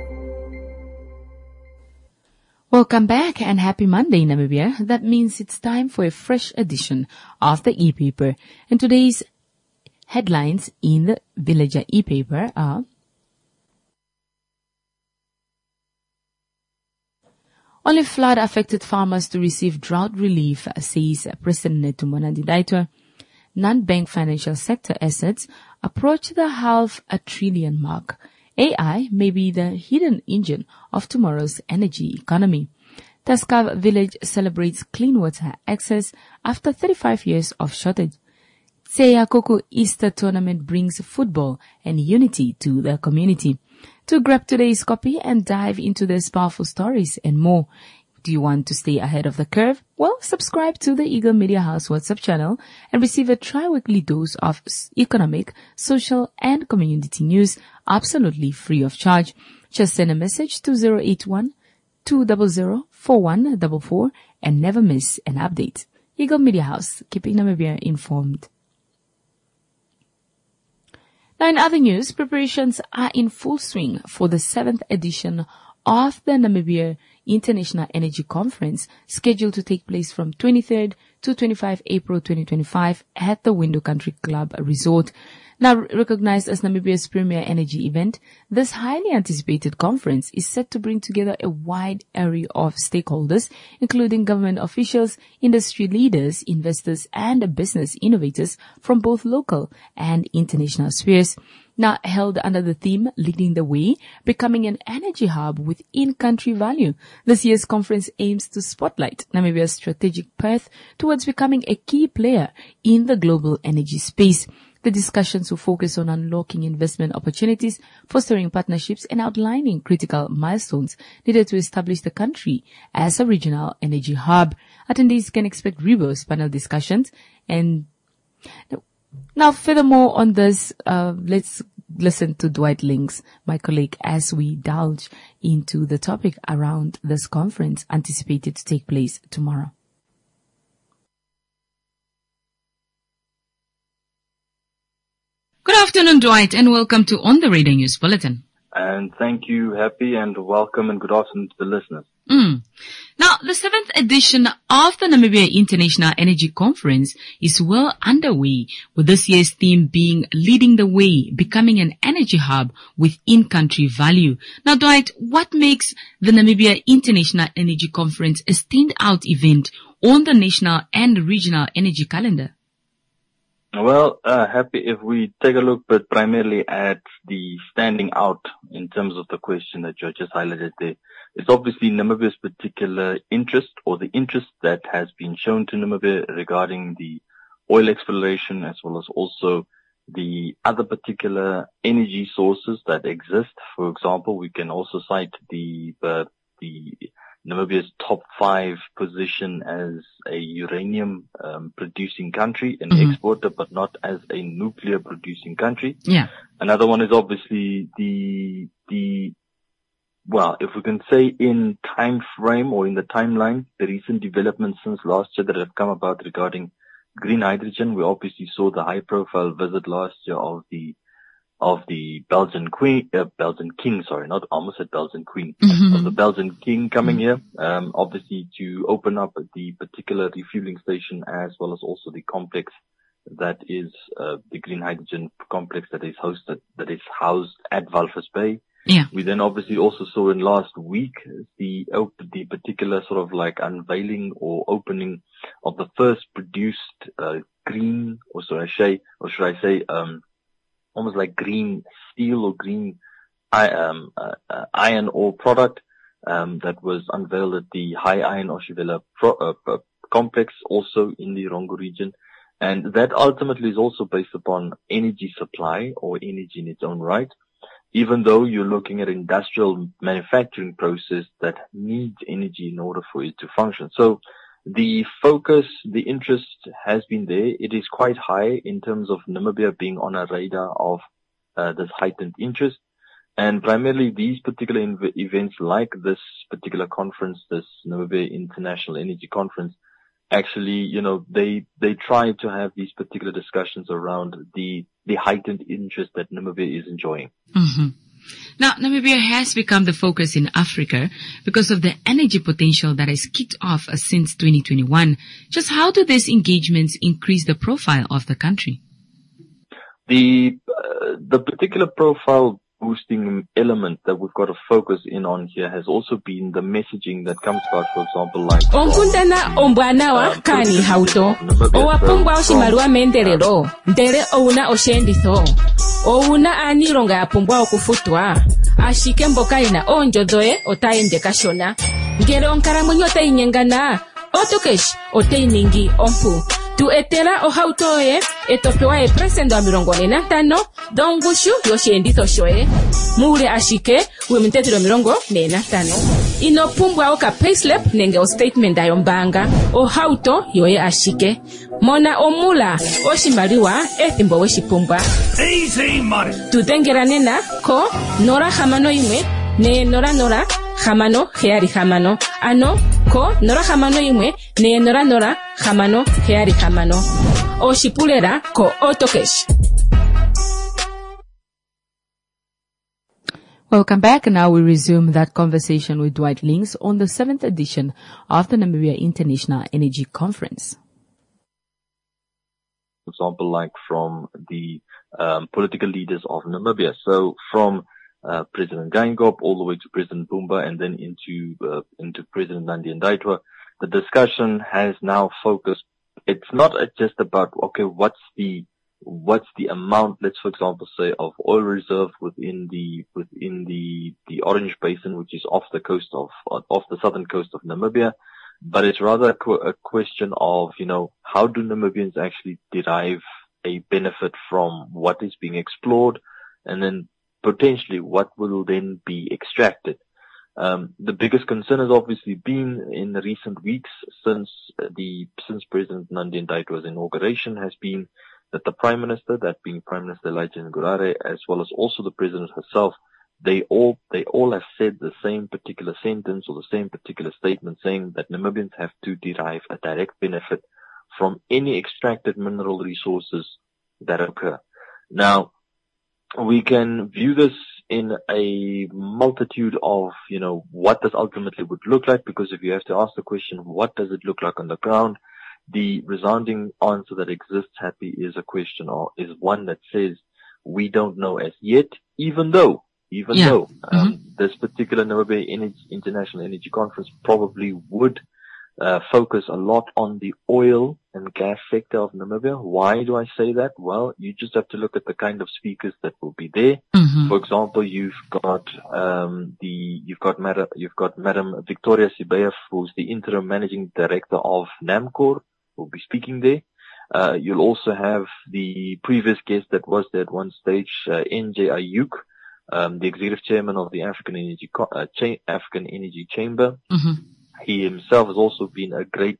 Welcome back and happy Monday, Namibia. That means it's time for a fresh edition of the e-paper. And today's headlines in the Villager e-paper are: only flood-affected farmers to receive drought relief, says President Netumbo Nandi-Ndaitwah. Non-bank financial sector assets approach the half a trillion mark. A I may be the hidden engine of tomorrow's energy economy. Taskav village celebrates clean water access after thirty-five years of shortage. Tseya Koko Easter tournament brings football and unity to the community. To grab today's copy and dive into these powerful stories and more. Do you want to stay ahead of the curve? Well, subscribe to the Eagle Media House WhatsApp channel and receive a tri-weekly dose of economic, social, and community news absolutely free of charge. Just send a message to zero eight one, two zero zero, four one four four and never miss an update. Eagle Media House, keeping Namibia informed. Now, in other news, preparations are in full swing for the seventh edition of the Namibia International Energy Conference, scheduled to take place from twenty-third to twenty-fifth April twenty twenty-five at the Window Country Club Resort. Now recognized as Namibia's premier energy event, this highly anticipated conference is set to bring together a wide array of stakeholders, including government officials, industry leaders, investors, and business innovators from both local and international spheres. Now held under the theme Leading the Way, Becoming an Energy Hub with In-Country Value, this year's conference aims to spotlight Namibia's strategic path towards becoming a key player in the global energy space. The discussions will focus on unlocking investment opportunities, fostering partnerships, and outlining critical milestones needed to establish the country as a regional energy hub. Attendees can expect rigorous panel discussions. And now, furthermore on this, uh, let's listen to Dwight Links, my colleague, as we delve into the topic around this conference anticipated to take place tomorrow. Good afternoon, Dwight, and welcome to On the Radar News Bulletin. And thank you, Happy, and welcome and good afternoon to the listeners. Mm. Now, the seventh edition of the Namibia International Energy Conference is well underway, with this year's theme being Leading the Way, Becoming an Energy Hub with In-Country Value. Now, Dwight, what makes the Namibia International Energy Conference a standout event on the national and regional energy calendar? Well, uh, Happy, if we take a look, but primarily at the standing out in terms of the question that you just highlighted there, it's obviously Namibia's particular interest or the interest that has been shown to Namibia regarding the oil exploration as well as also the other particular energy sources that exist. For example, we can also cite the, uh, the Namibia's top five position as a uranium um, producing country, an mm-hmm. exporter, but not as a nuclear producing country. Yeah. Another one is obviously the, the, well, if we can say in time frame or in the timeline, the recent developments since last year that have come about regarding green hydrogen. We obviously saw the high profile visit last year of the of the Belgian Queen, uh, Belgian King, sorry, not almost said Belgian Queen, mm-hmm. of the Belgian King coming here, um, obviously to open up the particular refueling station as well as also the complex that is, uh, the green hydrogen complex that is hosted, that is housed at Walvis Bay. Yeah. We then obviously also saw in last week the, the particular sort of like unveiling or opening of the first produced, uh, green, or should I say, or should I say, um, almost like green steel or green um, uh, uh, iron ore product um, that was unveiled at the High Iron Oshivela pro- uh, uh, complex, also in the Rongo region. And that ultimately is also based upon energy supply or energy in its own right, even though you're looking at industrial manufacturing process that needs energy in order for it to function. So the focus, the interest has been there. It is quite high in terms of Namibia being on a radar of uh, this heightened interest. And primarily these particular inv- events like this particular conference, this Namibia International Energy Conference, actually, you know, they, they try to have these particular discussions around the, the heightened interest that Namibia is enjoying. Mm-hmm. Now, Namibia has become the focus in Africa because of the energy potential that has kicked off since twenty twenty-one. Just how do these engagements increase the profile of the country? The, uh, the particular profile boosting element that we've got to focus in on here has also been the messaging that comes about, for example, like onkundana ombwanawa kani hauto owapungwa oshimaliwa meendelelo ndele ouna osheenditho ouna aaniilonga yapumbwa okufutwa ashike mboka yena oondjo dhoye otayeende kashona ngele onkalamwenyo otayinyengana otokesh otayiningi ompu tu etela ohauto yoye etopewa epresenda wa milongo ne nantano dhongushu yosheenditho shoye muule ashike wemintetelo milongo ne nantano inopumbwa oka payslip nenge o statement yombaanga ohauto yoye ashike mona omula oshimaliwa ethimbo weshipumbwa tudhengela nena ko nola hamano yimwe ne nola nola hamano heyali hamano ano ko nola hamano yimwe ne nola nola hamano heyali hamano oshipulera ko Autocash. Welcome back. Now we resume that conversation with Dwight Links on the seventh edition of the Namibia International Energy Conference. For example, like from the um, political leaders of Namibia. So from uh, President Geingob all the way to President Bumba and then into uh, into President Nandi Ndaitwah, the discussion has now focused. It's not just about, okay, what's the what's the amount, let's for example say, of oil reserve within the within the the Orange Basin, which is off the coast of off the southern coast of Namibia, but it's rather a, qu- a question of, you know, how do Namibians actually derive a benefit from what is being explored, and then potentially what will then be extracted. Um, the biggest concern has obviously been in the recent weeks since the since President Nandi Ndaitwah's inauguration has been that the Prime Minister, that being Prime Minister Elijah Ngurare, as well as also the President herself, they all they all have said the same particular sentence or the same particular statement, saying that Namibians have to derive a direct benefit from any extracted mineral resources that occur. Now, we can view this in a multitude of, you know, what this ultimately would look like, because if you have to ask the question, what does it look like on the ground? The resounding answer that exists, Happy, is a question or is one that says we don't know as yet, even though, even yeah. though um, mm-hmm. this particular Namibia Energy, International Energy Conference probably would uh, focus a lot on the oil and gas sector of Namibia. Why do I say that? Well, you just have to look at the kind of speakers that will be there. Mm-hmm. For example, you've got um, the you've got Madam you've got Madam Victoria Sibeyev, who's the interim managing director of NAMCOR, will be speaking there. Uh, you'll also have the previous guest that was there at one stage, uh, N J Ayuk, um, the executive chairman of the African Energy Co- uh, Cha- African Energy Chamber. Mm-hmm. He himself has also been a great,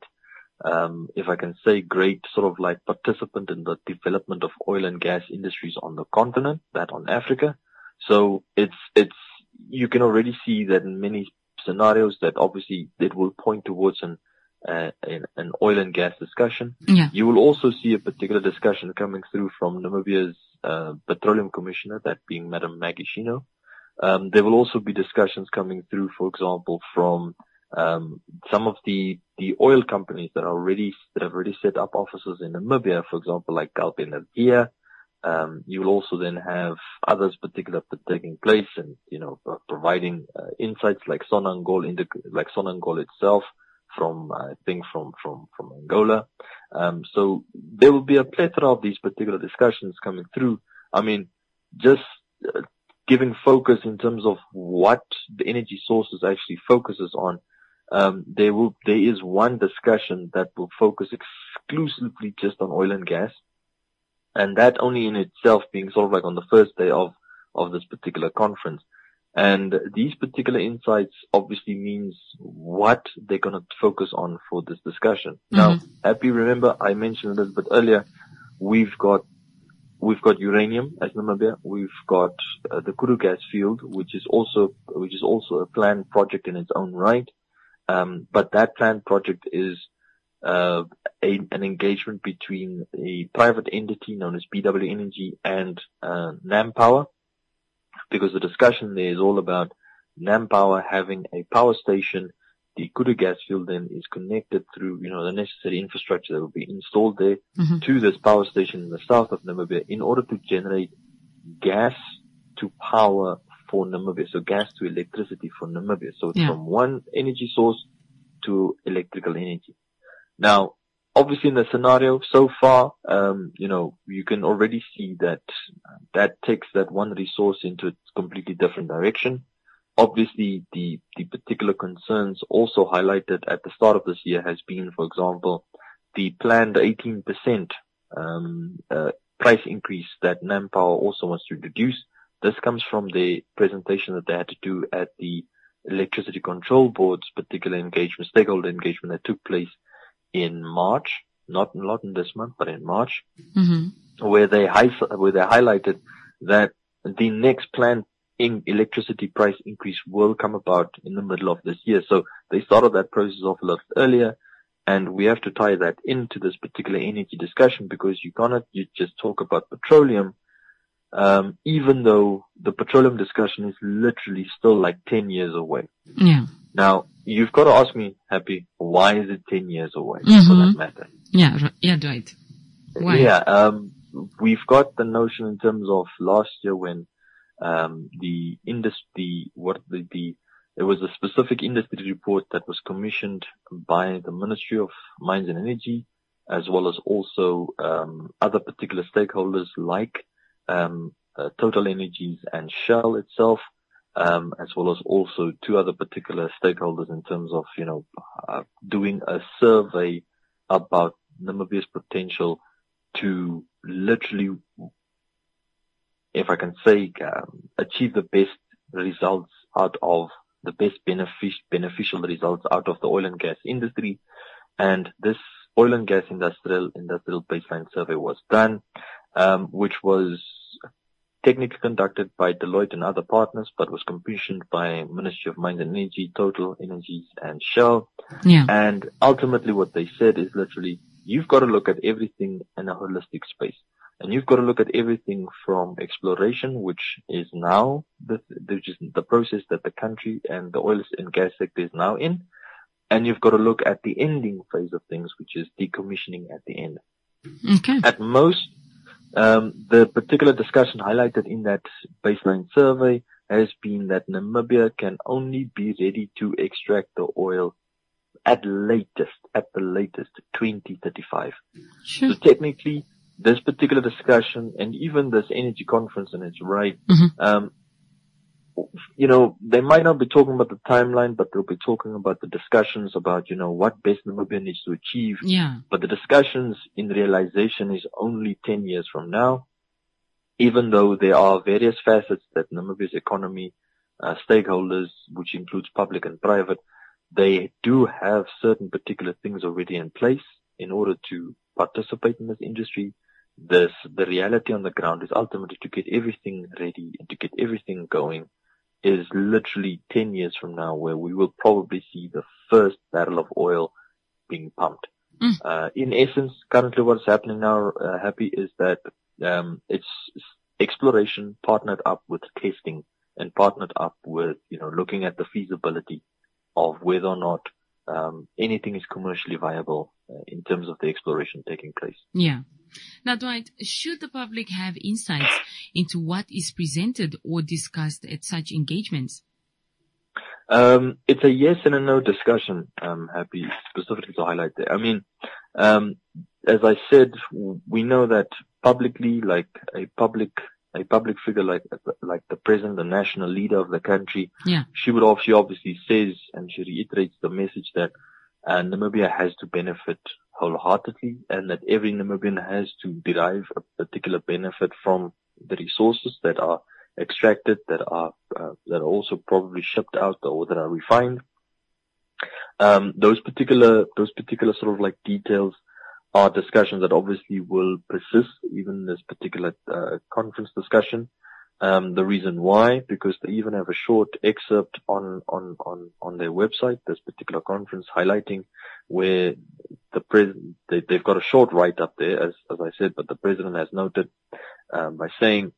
um, if I can say, great sort of like participant in the development of oil and gas industries on the continent, that on Africa. So it's it's you can already see that in many scenarios that obviously it will point towards an uh, an, an oil and gas discussion. Yeah. You will also see a particular discussion coming through from Namibia's uh, petroleum commissioner, that being Madam Maggie Shino. Um, there will also be discussions coming through, for example, from um, some of the the oil companies that are already that have already set up offices in Namibia, for example, like Galp Energia. Um, you will also then have others particular taking place and, you know, providing uh, insights like Sonangol, like Sonangol itself from, I think from, from, from Angola. Um, so there will be a plethora of these particular discussions coming through. I mean, just uh, giving focus in terms of what the energy sources actually focuses on. Um, there will, there is one discussion that will focus exclusively just on oil and gas. And that only in itself being sort of like on the first day of, of this particular conference. And these particular insights obviously means what they're going to focus on for this discussion. Mm-hmm. Now, Happy, remember I mentioned a little bit earlier, we've got, we've got uranium as Namibia. We've got uh, the Kudu gas field, which is also, which is also a planned project in its own right. Um, but that planned project is Uh, a, an engagement between a private entity known as B W Energy and uh, NamPower, because the discussion there is all about NamPower having a power station. The Kudu gas field then is connected through, you know, the necessary infrastructure that will be installed there mm-hmm. to this power station in the south of Namibia in order to generate gas to power for Namibia, so gas to electricity for Namibia. So it's yeah. from one energy source to electrical energy. Now, obviously in the scenario so far, um, you know, you can already see that that takes that one resource into a completely different direction. Obviously, the, the particular concerns also highlighted at the start of this year has been, for example, the planned eighteen percent, um, uh, price increase that NamPower also wants to introduce. This comes from the presentation that they had to do at the Electricity Control Board's particular engagement, stakeholder engagement that took place in March, not, not in this month, but in March, mm-hmm. where they hi- where they highlighted that the next planned in electricity price increase will come about in the middle of this year. So they started that process off a lot earlier, and we have to tie that into this particular energy discussion, because you cannot you just talk about petroleum, um, even though the petroleum discussion is literally still like ten years away. Yeah. Now, you've got to ask me, Happy, why is it ten years away, mm-hmm. for that matter? Yeah, yeah, right. Why? Yeah, um, we've got the notion in terms of last year when, um, the industry, what the, the, there was a specific industry report that was commissioned by the Ministry of Mines and Energy, as well as also, um, other particular stakeholders like, um, uh, Total Energies and Shell itself. Um, as well as also two other particular stakeholders in terms of, you know, uh, doing a survey about Namibia's potential to literally, if I can say, um, achieve the best results out of the best benefic- beneficial results out of the oil and gas industry. And this oil and gas industrial industrial baseline survey was done, um, which was technically conducted by Deloitte and other partners, but was commissioned by Ministry of Mines and Energy, Total Energies, and Shell. Yeah. And ultimately, what they said is literally, you've got to look at everything in a holistic space. And you've got to look at everything from exploration, which is now the, which is the process that the country and the oil and gas sector is now in. And you've got to look at the ending phase of things, which is decommissioning at the end. Okay. At most, um, the particular discussion highlighted in that baseline survey has been that Namibia can only be ready to extract the oil at latest, at the latest, twenty thirty-five. Sure. So technically, this particular discussion and even this energy conference in its right, mm-hmm. um, you know, they might not be talking about the timeline, but they'll be talking about the discussions about, you know, what best Namibia needs to achieve. Yeah. But the discussions in realization is only ten years from now, even though there are various facets that Namibia's economy, uh, stakeholders, which includes public and private, they do have certain particular things already in place in order to participate in this industry. This, the reality on the ground is ultimately to get everything ready and to get everything going is literally ten years from now, where we will probably see the first barrel of oil being pumped. Mm. Uh, in essence, currently what's happening now, uh, Happy, is that, um, it's exploration partnered up with testing and partnered up with, you know, looking at the feasibility of whether or not um, anything is commercially viable uh, in terms of the exploration taking place. Yeah. Now, Dwight, should the public have insights into what is presented or discussed at such engagements? Um, it's a yes and a no discussion. I'm happy specifically to highlight that. I mean, um, as I said, we know that publicly, like a public a public figure like like the president, the national leader of the country, yeah. she would obviously obviously says and she reiterates the message that uh, Namibia has to benefit wholeheartedly, and that every Namibian has to derive a particular benefit from the resources that are extracted, that are uh, that are also probably shipped out or that are refined. Um, those particular those particular sort of like details are discussions that obviously will persist even in this particular uh, conference discussion. Um, the reason why, because they even have a short excerpt on, on, on, on their website, this particular conference, highlighting where the president, they, they've got a short write-up there, as, as I said, but the president has noted, um, by saying,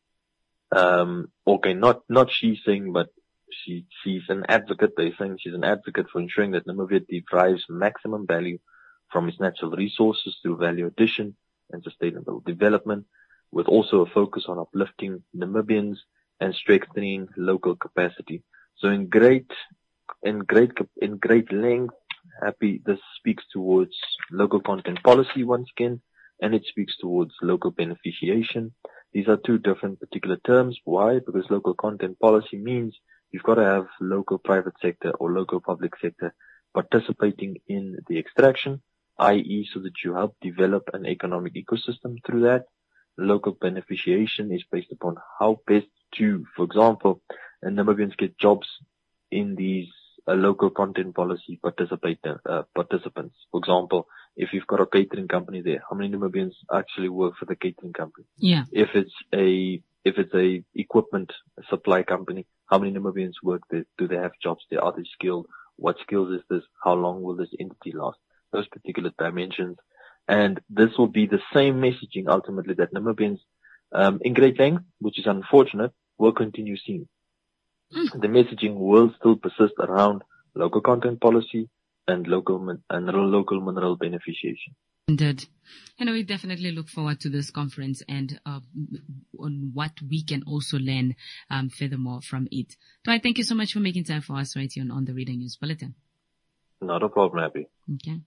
um, okay, not, not she saying, but she, she's an advocate. They're saying she's an advocate for ensuring that Namibia derives maximum value from its natural resources through value addition and sustainable development, with also a focus on uplifting Namibians and strengthening local capacity. So in great, in great, in great length, Happy, this speaks towards local content policy once again, and it speaks towards local beneficiation. These are two different particular terms. Why? Because local content policy means you've got to have local private sector or local public sector participating in the extraction, that is so that you help develop an economic ecosystem through that. Local beneficiation is based upon how best to, for example, and Namibians get jobs in these uh, local content policy participate, uh, participants. For example, if you've got a catering company there, how many Namibians actually work for the catering company? Yeah. If it's a, if it's a equipment supply company, how many Namibians work there? Do they have jobs there? Are they skilled? What skills is this? How long will this entity last? Those particular dimensions. And this will be the same messaging ultimately that Namibians, um, in great length, which is unfortunate, will continue seeing. Mm. The messaging will still persist around local content policy and local, and local mineral beneficiation. Indeed. And we definitely look forward to this conference and uh, on what we can also learn um, furthermore from it. Dwight, thank you so much for making time for us right here on, on the Reader News Bulletin. Not a problem, Happy. Okay.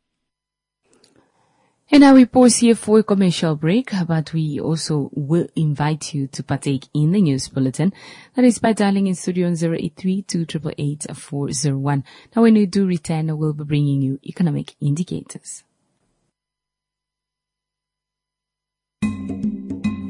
And now we pause here for a commercial break, but we also will invite you to partake in the news bulletin. That is by dialing in studio on zero eight three, two eight eight, four zero one. Now when we do return, we'll be bringing you economic indicators.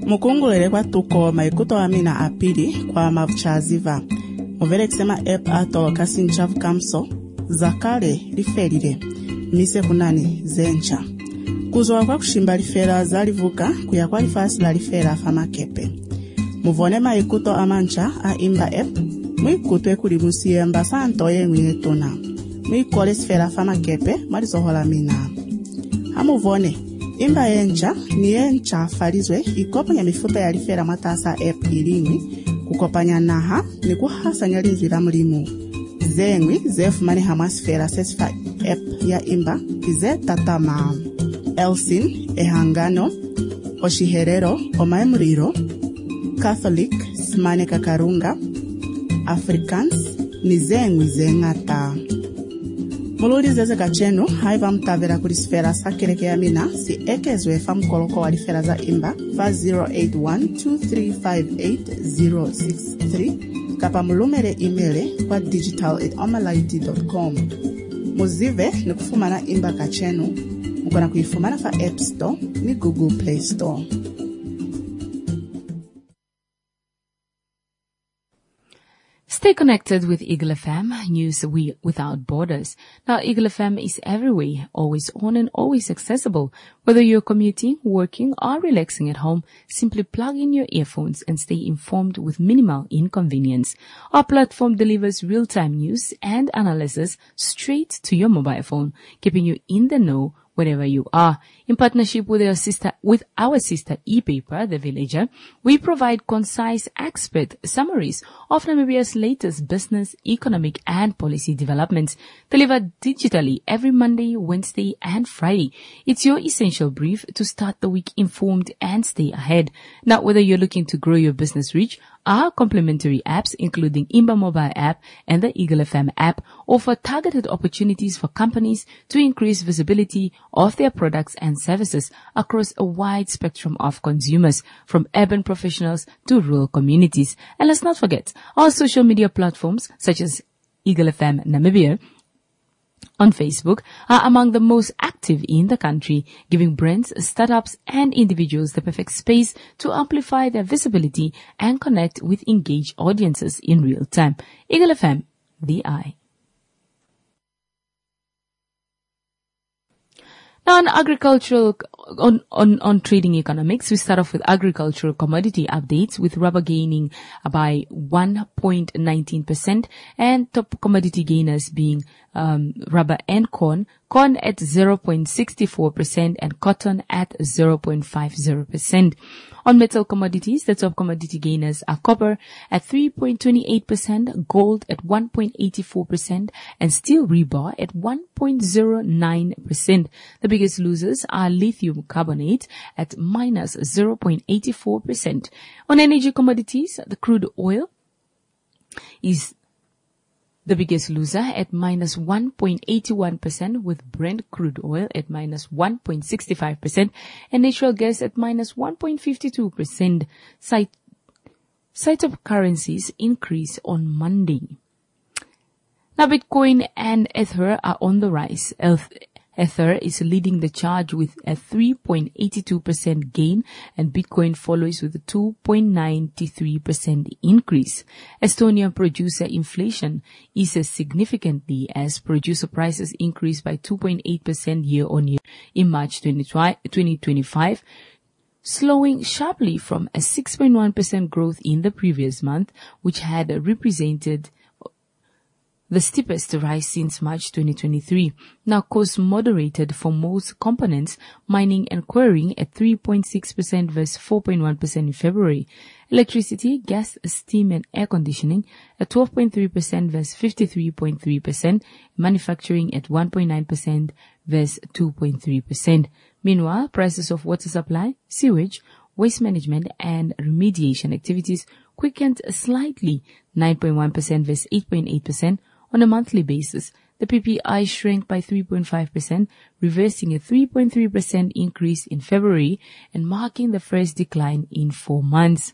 mukungulele kwa tuko maikuto amina apili kwa mavuchaziva. Muvele kusema app ato kasi nchavu kamso, zakale lifelile, mise kunani zencha. Kuzoa kwa kushimba lifela zalivuka, kuya kwa lifasi la lifela fama kepe. Muvone maikuto amancha a imba app, mwikutwe kulimusiye mba santo ye ngwine tona. Mwikole sifela fama kepe, marizohola mina. Hamuvone, imba yencha, ni yencha falizwe, ikopanya mifupa ya lifela matasa app ilingwi, kukopanya naha, ni kuhasa nyalinzi la mlimu. Zengwi, zefu mani hamasfera sesifa app ya imba, kize tatama. Elsin, ehangano, oshiherero, omaemriro, Catholic, smane kakarunga, Africans, ni zengwi zengata. Muluri zeze gachenu, haiva mtavera kulisfera sakereke ya mina, si ekezwe famu koloko walifera za imba, fa zero eight one two three five eight zero six three, kapa mulumere imele kwa digital at omalaiti dot com. Muzive ni kufumana imba gachenu, mukona kuifumana fa App Store ni Google Play Store. Stay connected with Eagle F M, news we without borders. Now, Eagle F M is everywhere, always on and always accessible. Whether you're commuting, working, or relaxing at home, simply plug in your earphones and stay informed with minimal inconvenience. Our platform delivers real-time news and analysis straight to your mobile phone, keeping you in the know wherever you are. In partnership with our sister, with our sister e-paper, The Villager, we provide concise expert summaries of Namibia's latest business, economic, and policy developments, delivered digitally every Monday, Wednesday, and Friday. It's your essential brief to start the week informed and stay ahead. Now, whether you're looking to grow your business reach, our complementary apps, including Imba mobile app and the Eagle F M app, offer targeted opportunities for companies to increase visibility of their products and services across a wide spectrum of consumers, from urban professionals to rural communities. And let's not forget, our social media platforms, such as Eagle F M Namibia on Facebook, are among the most active in the country, giving brands, startups, and individuals the perfect space to amplify their visibility and connect with engaged audiences in real time. Eagle F M, the eye. Now, on agricultural, on, on, on trading economics, we start off with agricultural commodity updates, with rubber gaining by one point one nine percent and top commodity gainers being um, rubber and corn, corn at zero point six four percent and cotton at zero point five zero percent. On metal commodities, the top commodity gainers are copper at three point two eight percent, gold at one point eight four percent, and steel rebar at one point zero nine percent. The biggest losers are lithium carbonate at minus zero point eight four percent. On energy commodities, the crude oil is the biggest loser at minus one point eight one percent, with Brent crude oil at minus one point six five percent and natural gas at minus one point five two percent. Site, site of currencies increase on Monday. Now, Bitcoin and Ether are on the rise. Ether is leading the charge with a three point eight two percent gain, and Bitcoin follows with a two point nine three percent increase. Estonian producer inflation eases significantly as producer prices increased by two point eight percent year on year in March twenty twenty-five, slowing sharply from a six point one percent growth in the previous month, which had represented the steepest rise since March twenty twenty-three. Now, cost moderated for most components, mining and quarrying at three point six percent versus four point one percent in February. Electricity, gas, steam and air conditioning at twelve point three percent versus fifty-three point three percent. Manufacturing at one point nine percent versus two point three percent. Meanwhile, prices of water supply, sewage, waste management and remediation activities quickened slightly, nine point one percent versus eight point eight percent. On a monthly basis, the P P I shrank by three point five percent, reversing a three point three percent increase in February and marking the first decline in four months.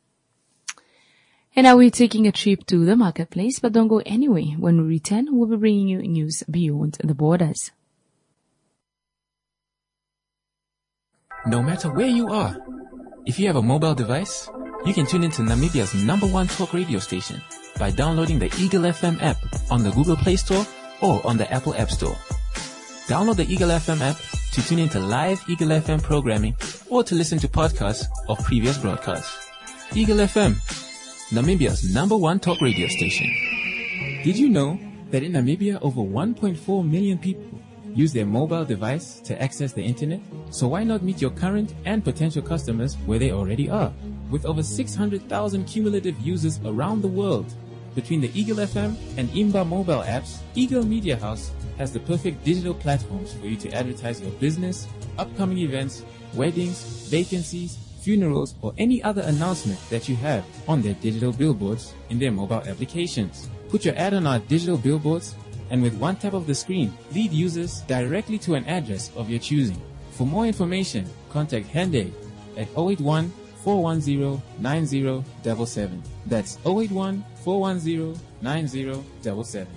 And now we're taking a trip to the marketplace, but don't go anywhere. When we return, we'll be bringing you news beyond the borders. No matter where you are, If you have a mobile device, you can tune into Namibia's number one talk radio station by downloading the Eagle F M app on the Google Play Store or on the Apple App Store. Download the Eagle F M app to tune into live Eagle F M programming or to listen to podcasts of previous broadcasts. Eagle F M, Namibia's number one talk radio station. Did you know that in Namibia over one point four million people use their mobile device to access the internet? So why not meet your current and potential customers where they already are? With over six hundred thousand cumulative users around the world, between the Eagle F M and Imba mobile apps, Eagle Media House has the perfect digital platforms for you to advertise your business, upcoming events, weddings, vacancies, funerals, or any other announcement that you have on their digital billboards in their mobile applications. Put your ad on our digital billboards, and with one tap of the screen, lead users directly to an address of your choosing. For more information, contact Hende at zero eight one, four one zero, nine zero seven seven. That's zero eight one, four one zero, nine zero seven seven.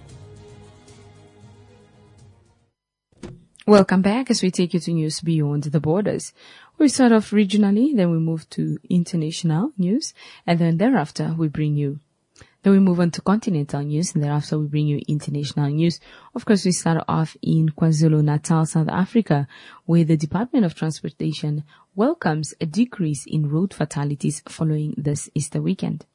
Welcome back as we take you to news beyond the borders. We start off regionally, then we move to international news, and then thereafter we bring you Then we move on to continental news, and thereafter we bring you international news. Of course, we start off in KwaZulu-Natal, South Africa, where the Department of Transportation welcomes a decrease in road fatalities following this Easter weekend.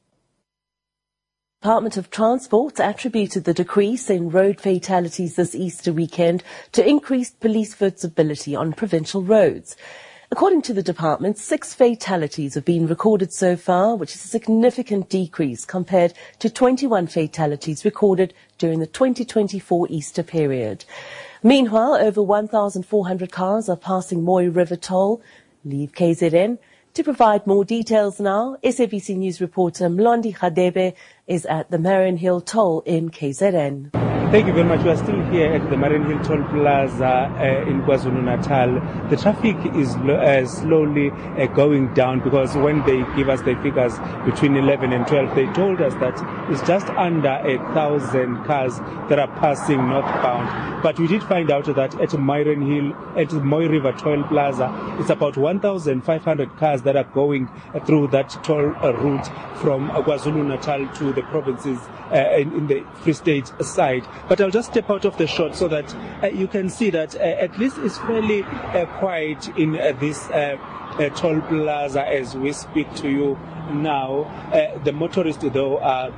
Department of Transport attributed the decrease in road fatalities this Easter weekend to increased police visibility on provincial roads. According to the department, six fatalities have been recorded so far, which is a significant decrease compared to twenty-one fatalities recorded during the twenty twenty-four Easter period. Meanwhile, over one thousand four hundred cars are passing Mooi River Toll. Leave K Z N. To provide more details now, S A B C News reporter Mlondi Khadebe is at the Marion Hill Toll in K Z N. Thank you very much. We are still here at the Marion Hill Toll Plaza uh, in KwaZulu-Natal. The traffic is uh, slowly uh, going down because when they give us the figures between eleven and twelve, they told us that it's just under a thousand cars that are passing northbound. But we did find out that at Marion Hill, at the Mooi River Toll Plaza, it's about one thousand five hundred cars that are going uh, through that toll uh, route from uh, KwaZulu-Natal to the provinces uh, in, in the Free State side. But I'll just step out of the shot so that uh, you can see that uh, at least it's fairly uh, quiet in uh, this uh, uh, toll plaza as we speak to you now. Uh, the motorists, though, are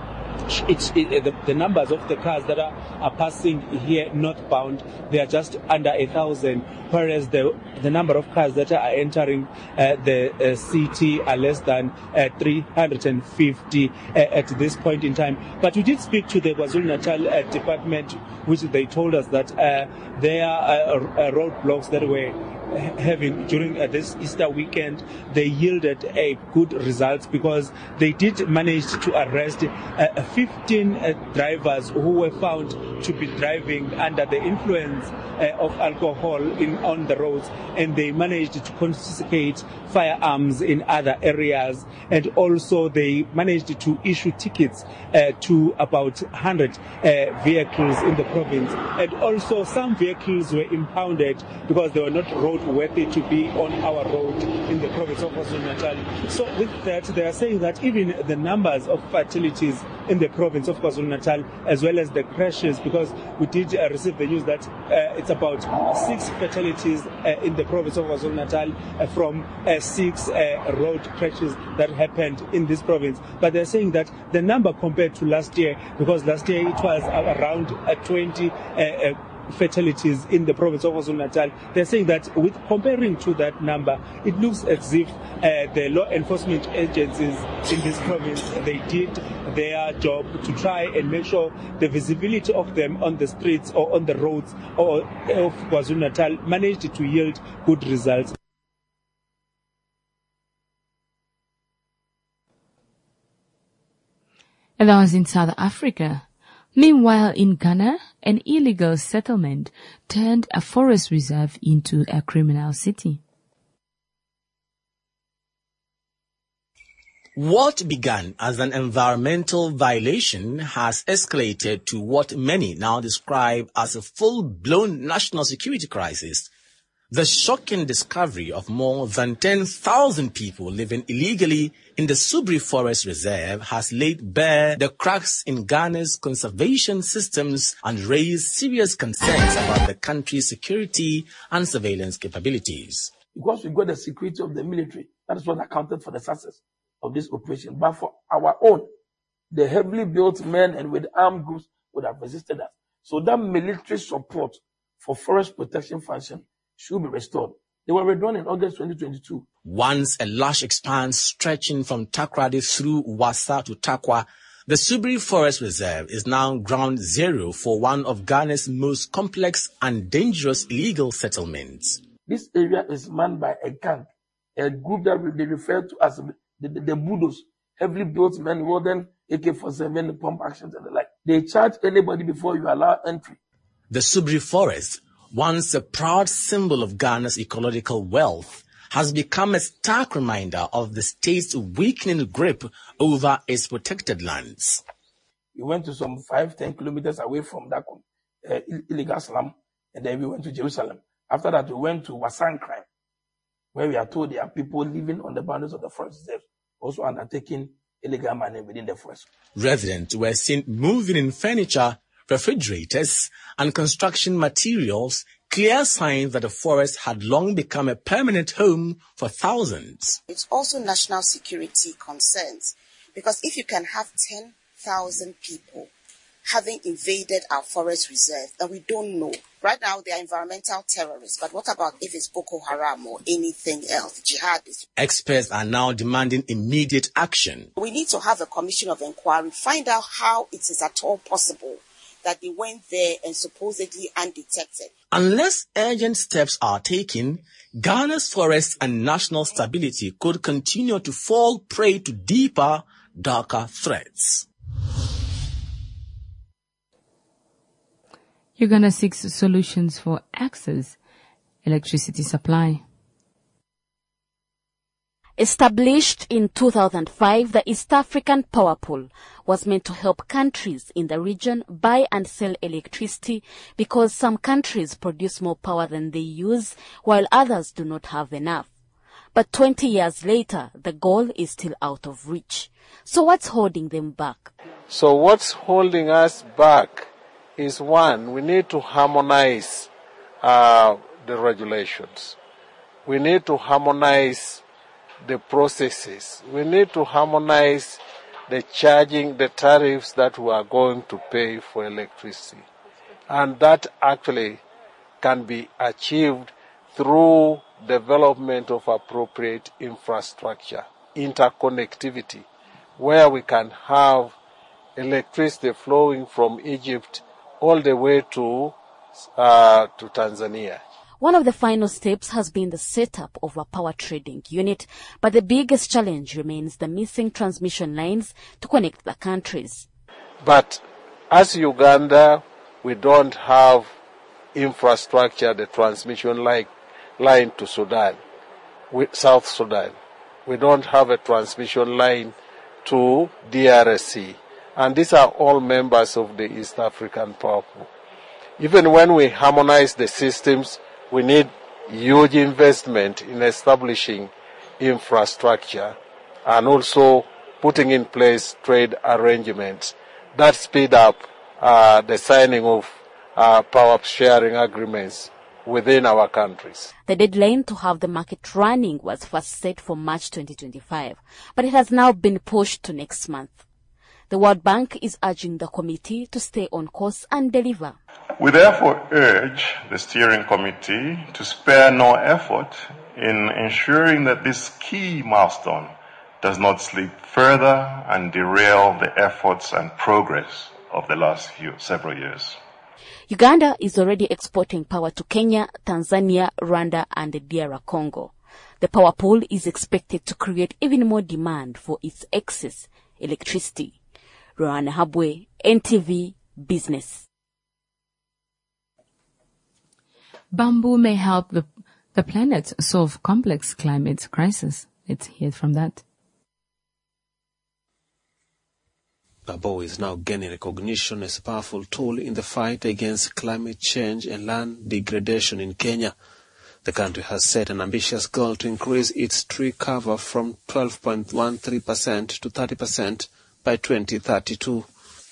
It's, it, the, the numbers of the cars that are, are passing here northbound, they are just under a thousand, whereas the the number of cars that are entering uh, the uh, city are less than uh, three hundred fifty uh, at this point in time. But we did speak to the KwaZulu-Natal uh, department, which they told us that uh, there are uh, roadblocks that were having during uh, this Easter weekend, they yielded a good results because they did manage to arrest uh, fifteen uh, drivers who were found to be driving under the influence uh, of alcohol in on the roads, and they managed to confiscate firearms in other areas, and also they managed to issue tickets uh, to about one hundred uh, vehicles in the province, and also some vehicles were impounded because they were not road worthy to be on our road in the province of KwaZulu-Natal. So with that, they are saying that even the numbers of fatalities in the province of KwaZulu-Natal, as well as the crashes, because we did uh, receive the news that uh, it's about six fatalities uh, in the province of KwaZulu-Natal uh, from uh, six uh, road crashes that happened in this province. But they're saying that the number compared to last year, because last year it was around uh, twenty uh, uh, fatalities in the province of KwaZulu-Natal. They're saying that with comparing to that number, it looks as if uh, the law enforcement agencies in this province, they did their job to try and make sure the visibility of them on the streets or on the roads or of KwaZulu-Natal managed to yield good results. And that was in South Africa. Meanwhile, in Ghana, an illegal settlement turned a forest reserve into a criminal city. What began as an environmental violation has escalated to what many now describe as a full-blown national security crisis. The shocking discovery of more than ten thousand people living illegally in the Subri Forest Reserve has laid bare the cracks in Ghana's conservation systems and raised serious concerns about the country's security and surveillance capabilities. Because we got the security of the military, that is what accounted for the success of this operation. But for our own, the heavily built men and with armed groups would have resisted us. So that military support for forest protection function should be restored. They were withdrawn in August twenty twenty-two. Once a lush expanse stretching from Takrady through Wassa to Takwa, the Subri Forest Reserve is now ground zero for one of Ghana's most complex and dangerous illegal settlements. This area is manned by a gang, a group that they refer to as the, the, the Budos, heavily built men, modern A K forty-seven, pump actions and the like. They charge anybody before you allow entry. The Subri Forest, once a proud symbol of Ghana's ecological wealth, has become a stark reminder of the state's weakening grip over its protected lands. We went to some five, ten kilometers away from that uh, illegal slum, and then we went to Jerusalem. After that, we went to Wasan Crime, where we are told there are people living on the boundaries of the forest reserve, also undertaking illegal mining within the forest. Residents were seen moving in furniture, refrigerators, and construction materials, clear signs that the forest had long become a permanent home for thousands. It's also national security concerns, because if you can have ten thousand people having invaded our forest reserve that we don't know. Right now, they are environmental terrorists, but what about if it's Boko Haram or anything else, jihadists? Experts are now demanding immediate action. We need to have a commission of inquiry, find out how it is at all possible that they went there and supposedly undetected. Unless urgent steps are taken, Ghana's forests and national stability could continue to fall prey to deeper, darker threats. Uganda seeks solutions for access electricity supply. Established in two thousand five, the East African Power Pool was meant to help countries in the region buy and sell electricity because some countries produce more power than they use, while others do not have enough. But twenty years later, the goal is still out of reach. So what's holding them back? So what's holding us back is, one, we need to harmonize uh, the regulations. We need to harmonize the processes. We need to harmonize the charging, the tariffs that we are going to pay for electricity. And that actually can be achieved through development of appropriate infrastructure, interconnectivity, where we can have electricity flowing from Egypt all the way to uh, to Tanzania. One of the final steps has been the setup of a power trading unit, but the biggest challenge remains the missing transmission lines to connect the countries. But as Uganda, we don't have infrastructure, the transmission line, line to Sudan, with South Sudan. We don't have a transmission line to D R S C. And these are all members of the East African Power Pool. Even when we harmonize the systems, we need huge investment in establishing infrastructure and also putting in place trade arrangements that speed up uh, the signing of uh, power sharing agreements within our countries. The deadline to have the market running was first set for March twenty twenty-five, but it has now been pushed to next month. The World Bank is urging the committee to stay on course and deliver. We therefore urge the steering committee to spare no effort in ensuring that this key milestone does not slip further and derail the efforts and progress of the last few several years. Uganda is already exporting power to Kenya, Tanzania, Rwanda, and the D R Congo. The power pool is expected to create even more demand for its excess electricity. Rohan Habwe, N T V Business. Bamboo may help the, the planet solve complex climate crisis. Let's hear from that. Bamboo is now gaining recognition as a powerful tool in the fight against climate change and land degradation in Kenya. The country has set an ambitious goal to increase its tree cover from twelve point one three percent to thirty percent by twenty thirty-two.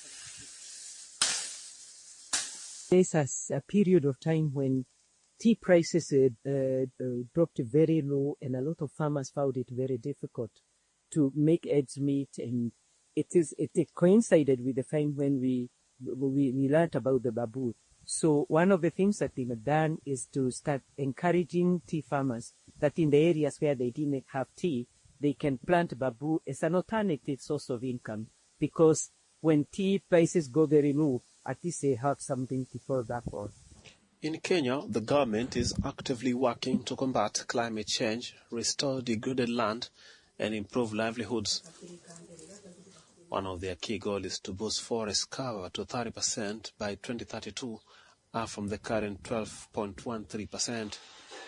There's a, a period of time when tea prices uh, uh, dropped very low, and a lot of farmers found it very difficult to make ends meet. And it is it, it coincided with the time when we, we we learned about the bamboo. So one of the things that they've done is to start encouraging tea farmers that in the areas where they didn't have tea, they can plant bamboo as an alternative source of income. Because when tea prices go very low, at least they have something to fall back on. In Kenya, the government is actively working to combat climate change, restore degraded land, and improve livelihoods. One of their key goals is to boost forest cover to thirty percent by twenty thirty-two, up from the current twelve point one three percent.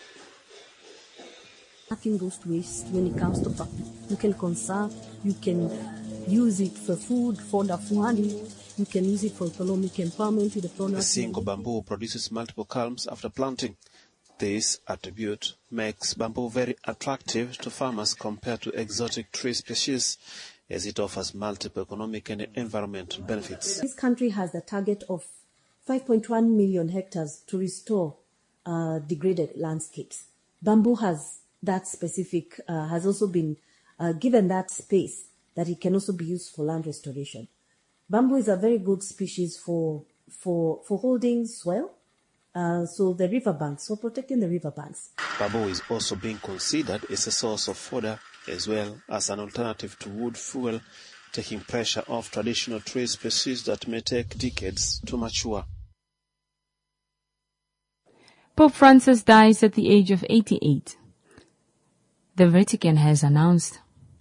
Nothing goes to waste when it comes to farming. You can conserve, you can use it for food, for the honey, you can use it for economic empowerment with the fauna. The single bamboo produces multiple culms after planting. This attribute makes bamboo very attractive to farmers compared to exotic tree species, as it offers multiple economic and environmental benefits. This country has the target of five point one million hectares to restore uh, degraded landscapes. Bamboo has that specific, uh, has also been uh, given that space that it can also be used for land restoration. Bamboo is a very good species for for for holding soil, uh, so the riverbanks, for protecting the riverbanks. Bamboo is also being considered as a source of fodder, as well as an alternative to wood fuel, taking pressure off traditional tree species that may take decades to mature. Pope Francis dies at the age of eighty-eight. The Vatican has announced.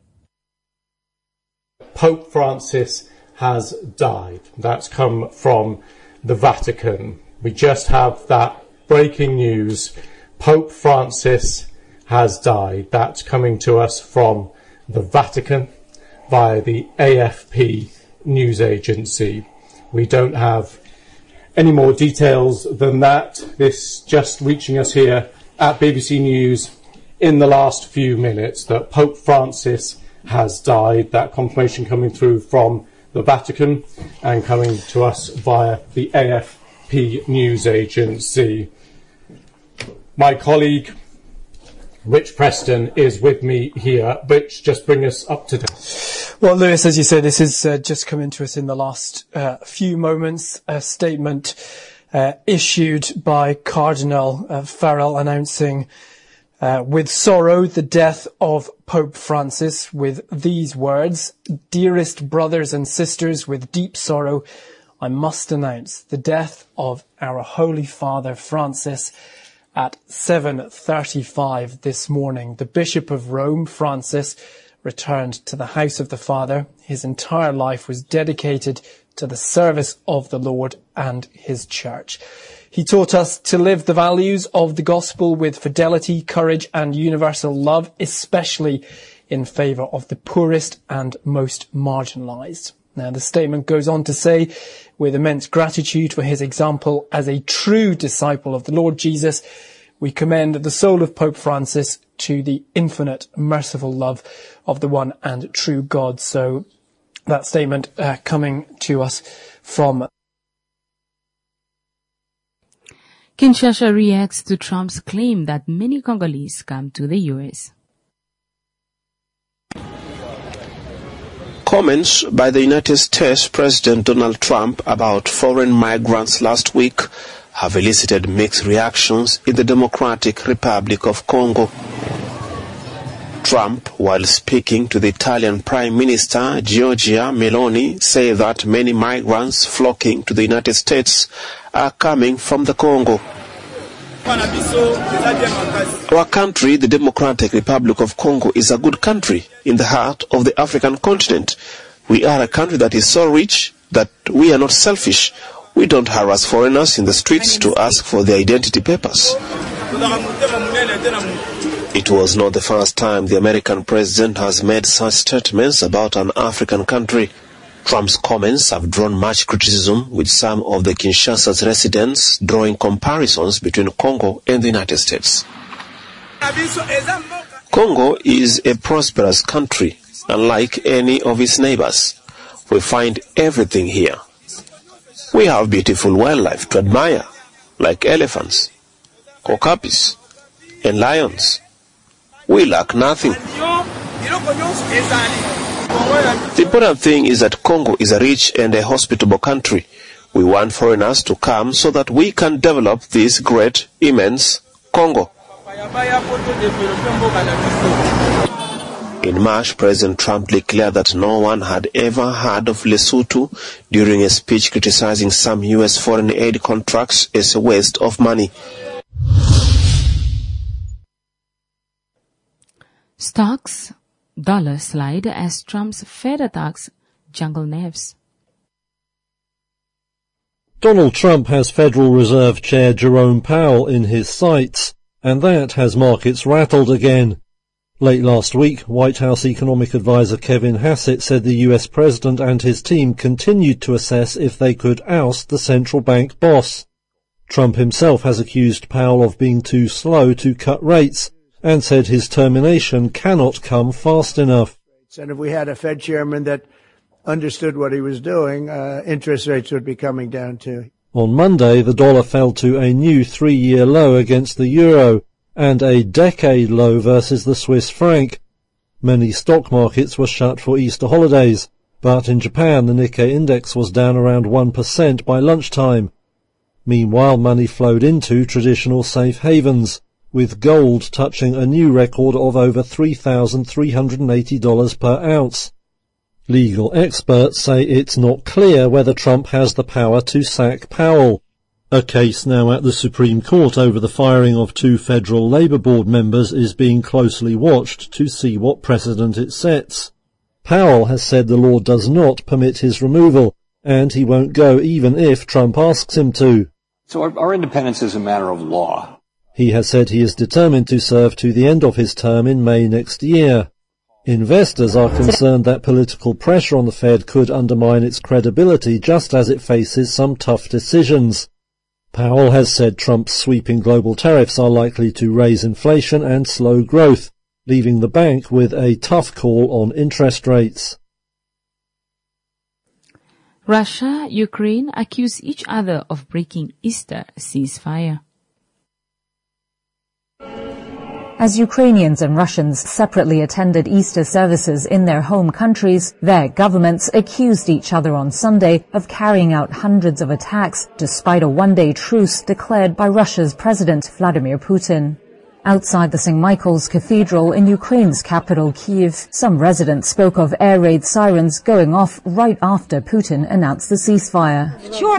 Pope Francis has died. That's come from the Vatican. We just have that breaking news. Pope Francis has died. That's coming to us from the Vatican via the A F P news agency. We don't have any more details than that. This just reaching us here at B B C News in the last few minutes that Pope Francis has died. That confirmation coming through from the Vatican and coming to us via the A F P news agency. My colleague Rich Preston is with me here. Rich, just bring us up to date. Well, Lewis, as you say, this has uh, just come into us in the last uh, few moments. A statement uh, issued by Cardinal uh, Farrell announcing uh, with sorrow the death of Pope Francis, with these words: "Dearest brothers and sisters, with deep sorrow, I must announce the death of our Holy Father Francis at seven thirty-five this morning. The Bishop of Rome, Francis, returned to the house of the Father. His entire life was dedicated to the service of the Lord and his church. He taught us to live the values of the gospel with fidelity, courage, and universal love, especially in favour of the poorest and most marginalised." Now, the statement goes on to say, with immense gratitude for his example as a true disciple of the Lord Jesus, we commend the soul of Pope Francis to the infinite, merciful love of the one and true God. So that statement uh, coming to us from Kinshasa reacts to Trump's claim that many Congolese come to the U S. Comments by the United States President Donald Trump about foreign migrants last week have elicited mixed reactions in the Democratic Republic of Congo. Trump, while speaking to the Italian Prime Minister Giorgia Meloni, said that many migrants flocking to the United States are coming from the Congo. Our country, the Democratic Republic of Congo, is a good country in the heart of the African continent. We are a country that is so rich that we are not selfish. We don't harass foreigners in the streets to ask for their identity papers. It was not the first time the American president has made such statements about an African country. Trump's comments have drawn much criticism, with some of the Kinshasa's residents drawing comparisons between Congo and the United States. Congo is a prosperous country, unlike any of its neighbors. We find everything here. We have beautiful wildlife to admire, like elephants, okapis, and lions. We lack nothing. The important thing is that Congo is a rich and a hospitable country. We want foreigners to come so that we can develop this great, immense Congo. In March, President Trump declared that no one had ever heard of Lesotho during a speech criticizing some U S foreign aid contracts as a waste of money. Stocks, dollar slide as Trump's Fed attacks jungle nerves. Donald Trump has Federal Reserve Chair Jerome Powell in his sights, and that has markets rattled again. Late last week, White House economic advisor Kevin Hassett said the U S president and his team continued to assess if they could oust the central bank boss. Trump himself has accused Powell of being too slow to cut rates and said his termination cannot come fast enough. And if we had a Fed chairman that understood what he was doing, uh, interest rates would be coming down too. On Monday, the dollar fell to a new three-year low against the euro and a decade low versus the Swiss franc. Many stock markets were shut for Easter holidays, but in Japan the Nikkei index was down around one percent by lunchtime. Meanwhile, money flowed into traditional safe havens, with gold touching a new record of over three thousand three hundred eighty dollars per ounce. Legal experts say it's not clear whether Trump has the power to sack Powell. A case now at the Supreme Court over the firing of two federal Labour Board members is being closely watched to see what precedent it sets. Powell has said the law does not permit his removal, and he won't go even if Trump asks him to. So our, our independence is a matter of law. He has said he is determined to serve to the end of his term in May next year. Investors are concerned that political pressure on the Fed could undermine its credibility just as it faces some tough decisions. Powell has said Trump's sweeping global tariffs are likely to raise inflation and slow growth, leaving the bank with a tough call on interest rates. Russia, Ukraine accuse each other of breaking Easter ceasefire. As Ukrainians and Russians separately attended Easter services in their home countries, their governments accused each other on Sunday of carrying out hundreds of attacks despite a one-day truce declared by Russia's President Vladimir Putin. Outside the Saint Michael's Cathedral in Ukraine's capital Kyiv, some residents spoke of air raid sirens going off right after Putin announced the ceasefire.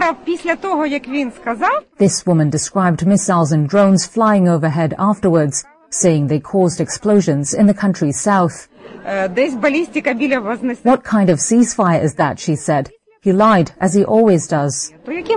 This woman described missiles and drones flying overhead afterwards, saying they caused explosions in the country's south. What kind of ceasefire is that, she said. He lied, as he always does.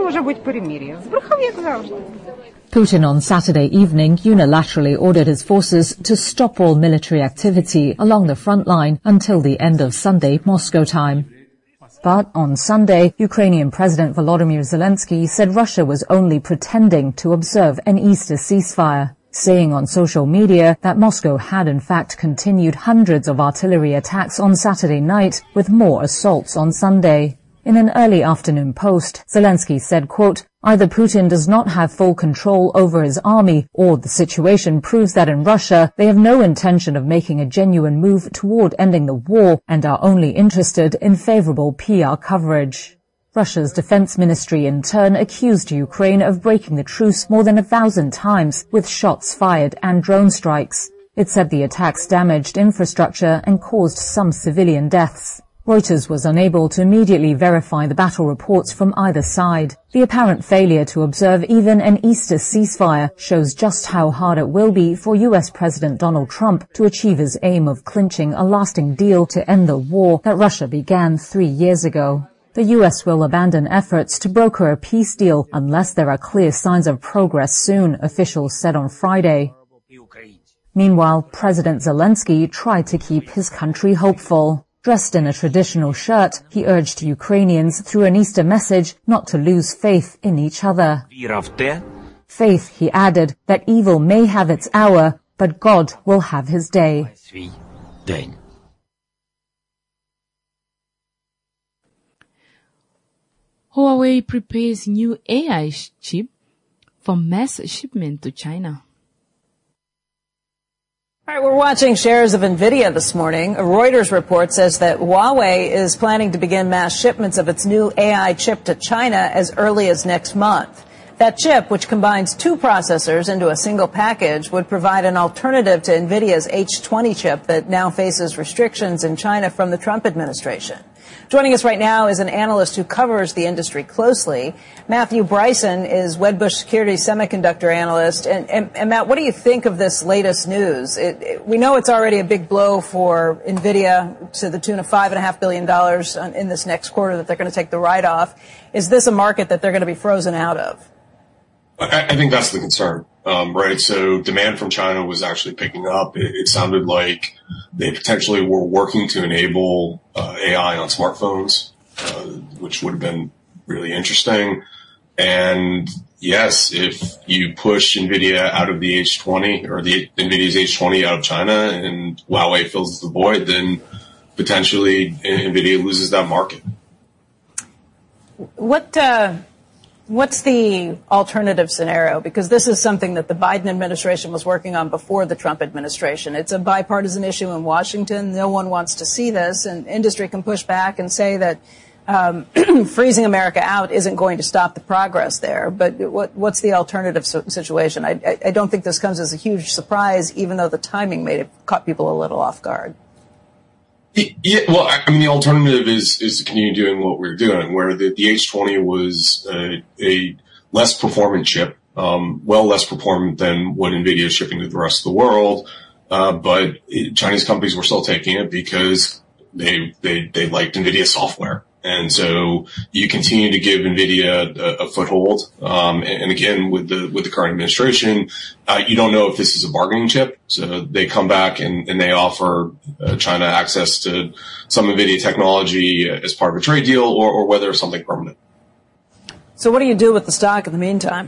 Putin on Saturday evening unilaterally ordered his forces to stop all military activity along the front line until the end of Sunday, Moscow time. But on Sunday, Ukrainian President Volodymyr Zelensky said Russia was only pretending to observe an Easter ceasefire, saying on social media that Moscow had in fact continued hundreds of artillery attacks on Saturday night with more assaults on Sunday. In an early afternoon post, Zelensky said, quote, "Either Putin does not have full control over his army, or the situation proves that in Russia they have no intention of making a genuine move toward ending the war and are only interested in favorable P R coverage." Russia's defense ministry in turn accused Ukraine of breaking the truce more than a thousand times with shots fired and drone strikes. It said the attacks damaged infrastructure and caused some civilian deaths. Reuters was unable to immediately verify the battle reports from either side. The apparent failure to observe even an Easter ceasefire shows just how hard it will be for U S President Donald Trump to achieve his aim of clinching a lasting deal to end the war that Russia began three years ago. The U S will abandon efforts to broker a peace deal unless there are clear signs of progress soon, officials said on Friday. Meanwhile, President Zelensky tried to keep his country hopeful. Dressed in a traditional shirt, he urged Ukrainians through an Easter message not to lose faith in each other. Faith, he added, that evil may have its hour, but God will have his day. Huawei prepares new A I chip for mass shipment to China. All right, we're watching shares of NVIDIA this morning. A Reuters report says that Huawei is planning to begin mass shipments of its new A I chip to China as early as next month. That chip, which combines two processors into a single package, would provide an alternative to NVIDIA's H twenty chip that now faces restrictions in China from the Trump administration. Joining us right now is an analyst who covers the industry closely. Matthew Bryson is Wedbush Securities semiconductor analyst. And, and, and Matt, what do you think of this latest news? It, it, we know it's already a big blow for NVIDIA to the tune of five point five billion dollars in this next quarter that they're going to take the write-off. Is this a market that they're going to be frozen out of? I, I think that's the concern, um, right? So demand from China was actually picking up. It, it sounded like they potentially were working to enable uh, A I on smartphones, uh, which would have been really interesting. And yes, if you push NVIDIA out of the H twenty or the NVIDIA's H twenty out of China and Huawei fills the void, then potentially NVIDIA loses that market. What, uh, What's the alternative scenario? Because this is something that the Biden administration was working on before the Trump administration. It's a bipartisan issue in Washington. No one wants to see this, and industry can push back and say that um, freezing America out isn't going to stop the progress there. But what, what's the alternative situation? I, I, I don't think this comes as a huge surprise, even though the timing may have caught people a little off guard. Yeah, well, I mean, the alternative is is to continue doing what we're doing, where the, the H twenty was a, a less performant chip, um, well less performant than what NVIDIA is shipping to the rest of the world. Uh, but it, Chinese companies were still taking it because they they they liked NVIDIA software. And so you continue to give NVIDIA a, a foothold. Um, and, and again, with the, with the current administration, uh, you don't know if this is a bargaining chip. So they come back and, and they offer uh, China access to some NVIDIA technology as part of a trade deal, or, or whether it's something permanent. So what do you do with the stock in the meantime?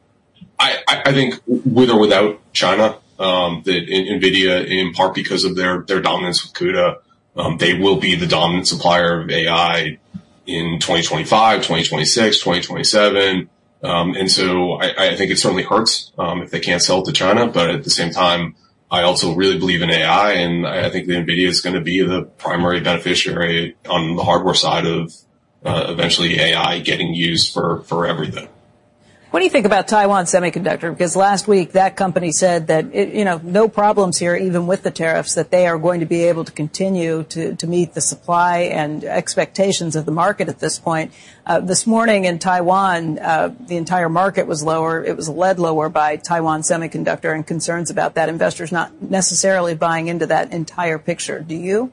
I, I think with or without China, um, that NVIDIA, in part because of their, their dominance with CUDA, Um, they will be the dominant supplier of A I in twenty twenty-five, twenty twenty-six, twenty twenty-seven. Um, and so I, I think it certainly hurts um, if they can't sell it to China. But at the same time, I also really believe in A I, and I think that NVIDIA is going to be the primary beneficiary on the hardware side of uh, eventually A I getting used for, for everything. What do you think about Taiwan Semiconductor? Because last week that company said that, it, you know, no problems here, even with the tariffs, that they are going to be able to continue to, to meet the supply and expectations of the market at this point. Uh, this morning in Taiwan, uh, the entire market was lower. It was led lower by Taiwan Semiconductor, and concerns about that. Investors not necessarily buying into that entire picture. Do you?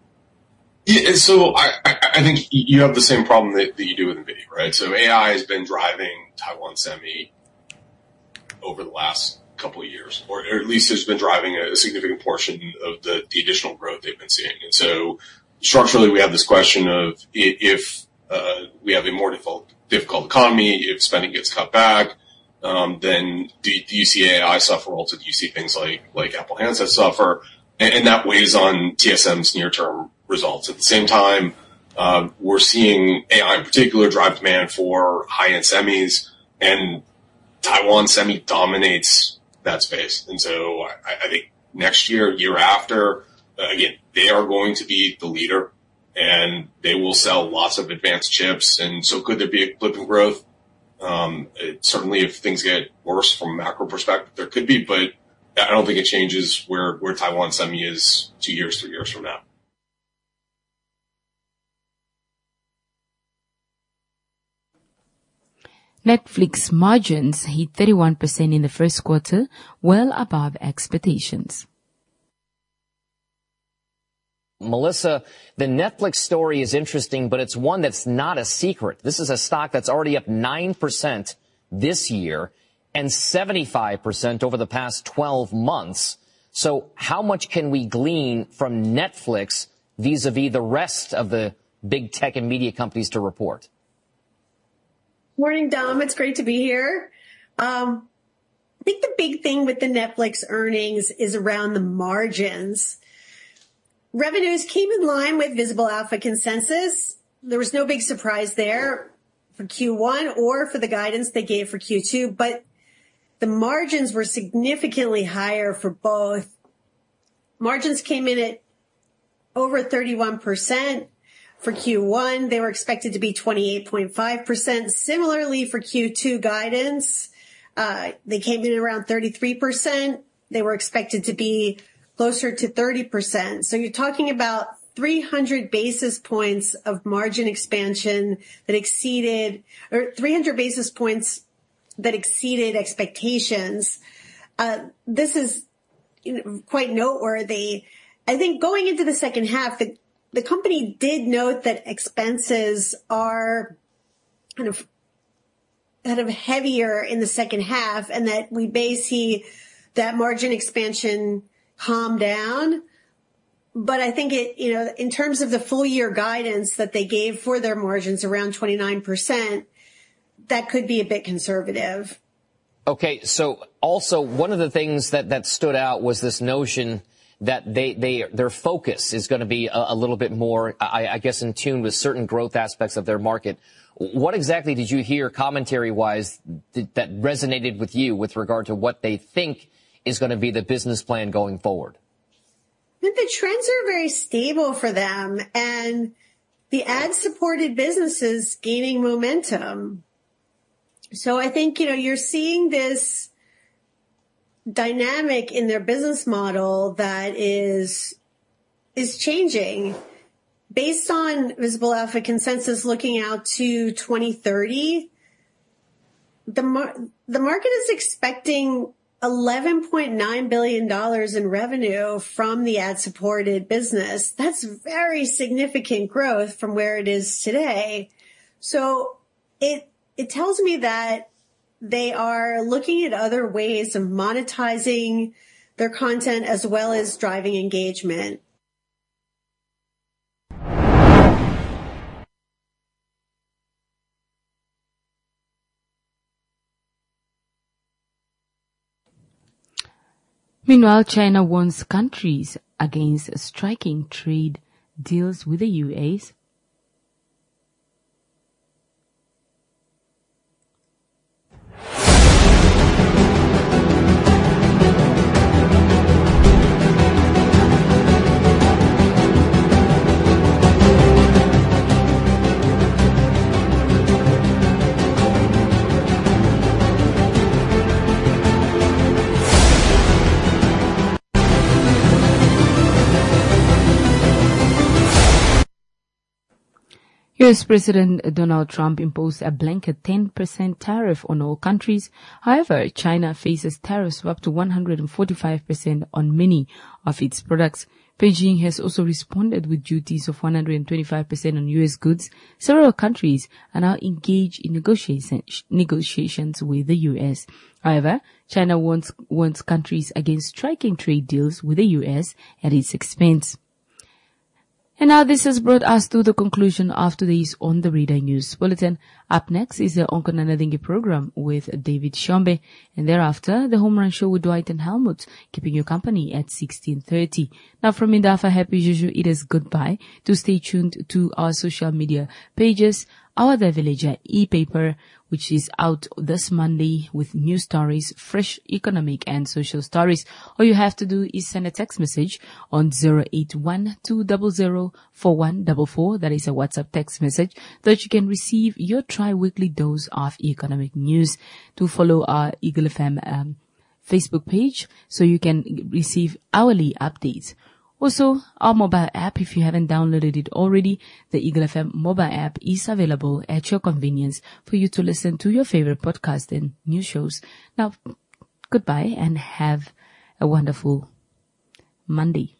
Yeah, so I, I think you have the same problem that, that you do with NVIDIA, right? So A I has been driving Taiwan Semi over the last couple of years, or, or at least it's been driving a significant portion of the, the additional growth they've been seeing. And so structurally, we have this question of if uh, we have a more difficult, difficult economy, if spending gets cut back, um, then do, do you see A I suffer? Also, do you see things like, like Apple handsets suffer? And, and that weighs on T S M's near-term results. At the same time, uh, we're seeing A I in particular drive demand for high-end semis, and Taiwan Semi dominates that space. And so I, I think next year, year after, uh, again, they are going to be the leader, and they will sell lots of advanced chips. And so could there be a blip in growth? Um, it, certainly if things get worse from a macro perspective, there could be, but I don't think it changes where, where Taiwan Semi is two years, three years from now. Netflix margins hit thirty-one percent in the first quarter, well above expectations. Melissa, the Netflix story is interesting, but it's one that's not a secret. This is a stock that's already up nine percent this year and seventy-five percent over the past twelve months. So how much can we glean from Netflix vis-a-vis the rest of the big tech and media companies to report? Morning, Dom. It's great to be here. Um, I think the big thing with the Netflix earnings is around the margins. Revenues came in line with Visible Alpha consensus. There was no big surprise there for Q one or for the guidance they gave for Q two, but the margins were significantly higher for both. Margins came in at over thirty-one percent for Q one. They were expected to be twenty-eight point five percent. Similarly for Q two guidance, uh, they came in around thirty-three percent. They were expected to be closer to thirty percent. So you're talking about three hundred basis points of margin expansion that exceeded, or three hundred basis points that exceeded expectations. Uh, this is you know, quite noteworthy. I think going into the second half, the, the company did note that expenses are kind of, kind of heavier in the second half, and that we may see that margin expansion calm down. But I think it, you know, in terms of the full year guidance that they gave for their margins around twenty-nine percent, that could be a bit conservative. Okay. So also one of the things that, that stood out was this notion that they, they, their focus is going to be a, a little bit more, I, I guess, in tune with certain growth aspects of their market. What exactly did you hear commentary wise that, that resonated with you with regard to what they think is going to be the business plan going forward? I think the trends are very stable for them, and the ad-supported businesses gaining momentum. So I think, you know, you're seeing this dynamic in their business model that is, is changing. Based on Visible Alpha consensus looking out to twenty thirty, the, mar- the market is expecting eleven point nine billion dollars in revenue from the ad-supported business. That's very significant growth from where it is today. So it it tells me that they are looking at other ways of monetizing their content as well as driving engagement. Meanwhile, China warns countries against striking trade deals with the U S. U S President Donald Trump imposed a blanket ten percent tariff on all countries. However, China faces tariffs of up to one hundred forty-five percent on many of its products. Beijing has also responded with duties of one hundred twenty-five percent on U S goods. Several countries are now engaged in negotiations, negotiations with the U S. However, China warns, warns countries against striking trade deals with the U S at its expense. And now this has brought us to the conclusion of today's On the Radar News Bulletin. Up next is the Onkonana Dingi program with David Shombe, and thereafter the Home Run Show with Dwight and Helmut, keeping you company at sixteen thirty. Now from Indafa, happy Juju, it is goodbye. To stay tuned to our social media pages, our The Villager e-paper, which is out this Monday with news stories, fresh economic and social stories. All you have to do is send a text message on zero eight one two zero zero four one four four. That is a WhatsApp text message that you can receive your tri-weekly dose of economic news. To follow our Eagle F M um, Facebook page so you can receive hourly updates. Also, our mobile app, if you haven't downloaded it already, the Eagle F M mobile app is available at your convenience for you to listen to your favorite podcast and news shows. Now, goodbye and have a wonderful Monday.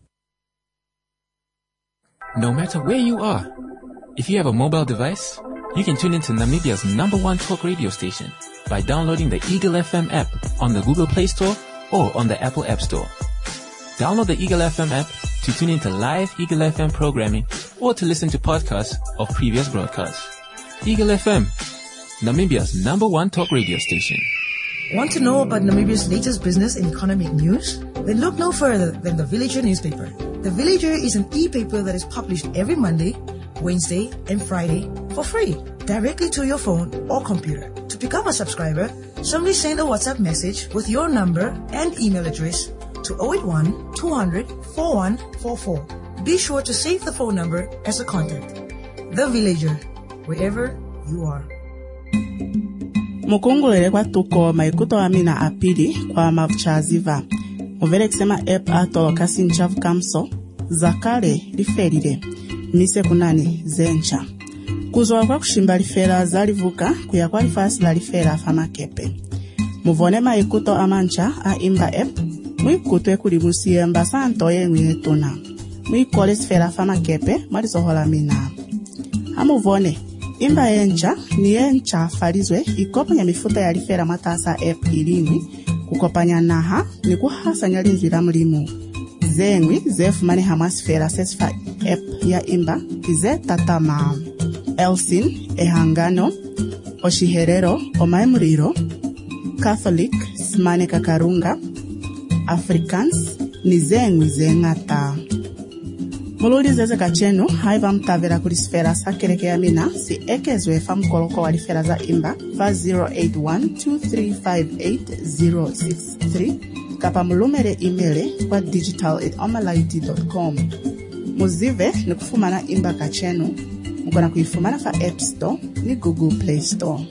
No matter where you are, if you have a mobile device, you can tune into Namibia's number one talk radio station by downloading the Eagle F M app on the Google Play Store or on the Apple App Store. Download the Eagle F M app to tune into live Eagle F M programming or to listen to podcasts of previous broadcasts. Eagle F M, Namibia's number one talk radio station. Want to know about Namibia's latest business and economic news? Then look no further than The Villager newspaper. The Villager is an e-paper that is published every Monday, Wednesday, and Friday for free, directly to your phone or computer. To become a subscriber, simply send a WhatsApp message with your number and email address to zero eight one, two hundred, forty-one forty-four. Be sure to save the phone number as a contact. The Villager, wherever you are. Mukungulele kwa tuko maikuto amina apili kwa mavuchaziva. Muvele kusema app atolo kasi nchavu kamso, zakale liferile, mise kunani zencha. Kuzoa kwa kushimba lifera zalivuka, kuya kwa lifasi la lifera fama kepe. Muvone maikuto amancha a imba app, muikutwe kulimusiye mbasanto ye nguyetuna. Muikole sfera fama kepe, marizohola mina. Hamuvone, imba yencha ni yencha falizwe ikopanya mifuta ya lifera matasa app ilini, kukopanya naha ni kuhasa nyalinzira mulimu. Zengwi zefu mani hamasfera sesfa app ya imba kize tatama. Elsin, Ehangano, Oshiherero, Omaemuriro, Catholic, Smane Kakarunga, Africans, Nizengwi Zengata. Mululi zeze kachenu, haiva mtavera kulisfera sakereke ya mina, si ekezwe famkoloko walifera za imba, five zero eight one, two three five eight zero six three, kapa mulumere imele kwa digital at omalaiti dot com. Muzive ni kufumana imba kachenu, mukona kuifumana fa App Store ni Google Play Store.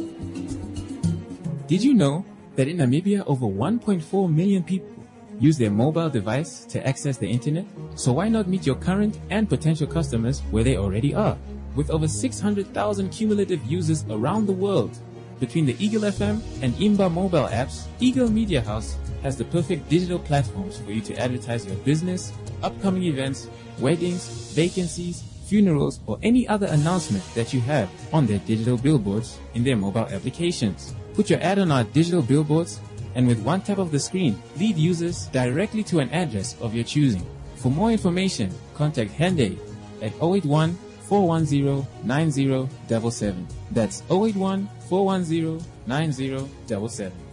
Did you know that in Namibia over one point four million people use their mobile device to access the internet? So why not meet your current and potential customers where they already are? With over six hundred thousand cumulative users around the world, between the Eagle F M and Imba mobile apps, Eagle Media House has the perfect digital platforms for you to advertise your business, upcoming events, weddings, vacancies, funerals, or any other announcement that you have on their digital billboards in their mobile applications. Put your ad on our digital billboards, and with one tap of the screen, lead users directly to an address of your choosing. For more information, contact Hende at zero eight one, four one zero, nine zero seven seven. That's zero eight one, four one zero, nine zero seven seven.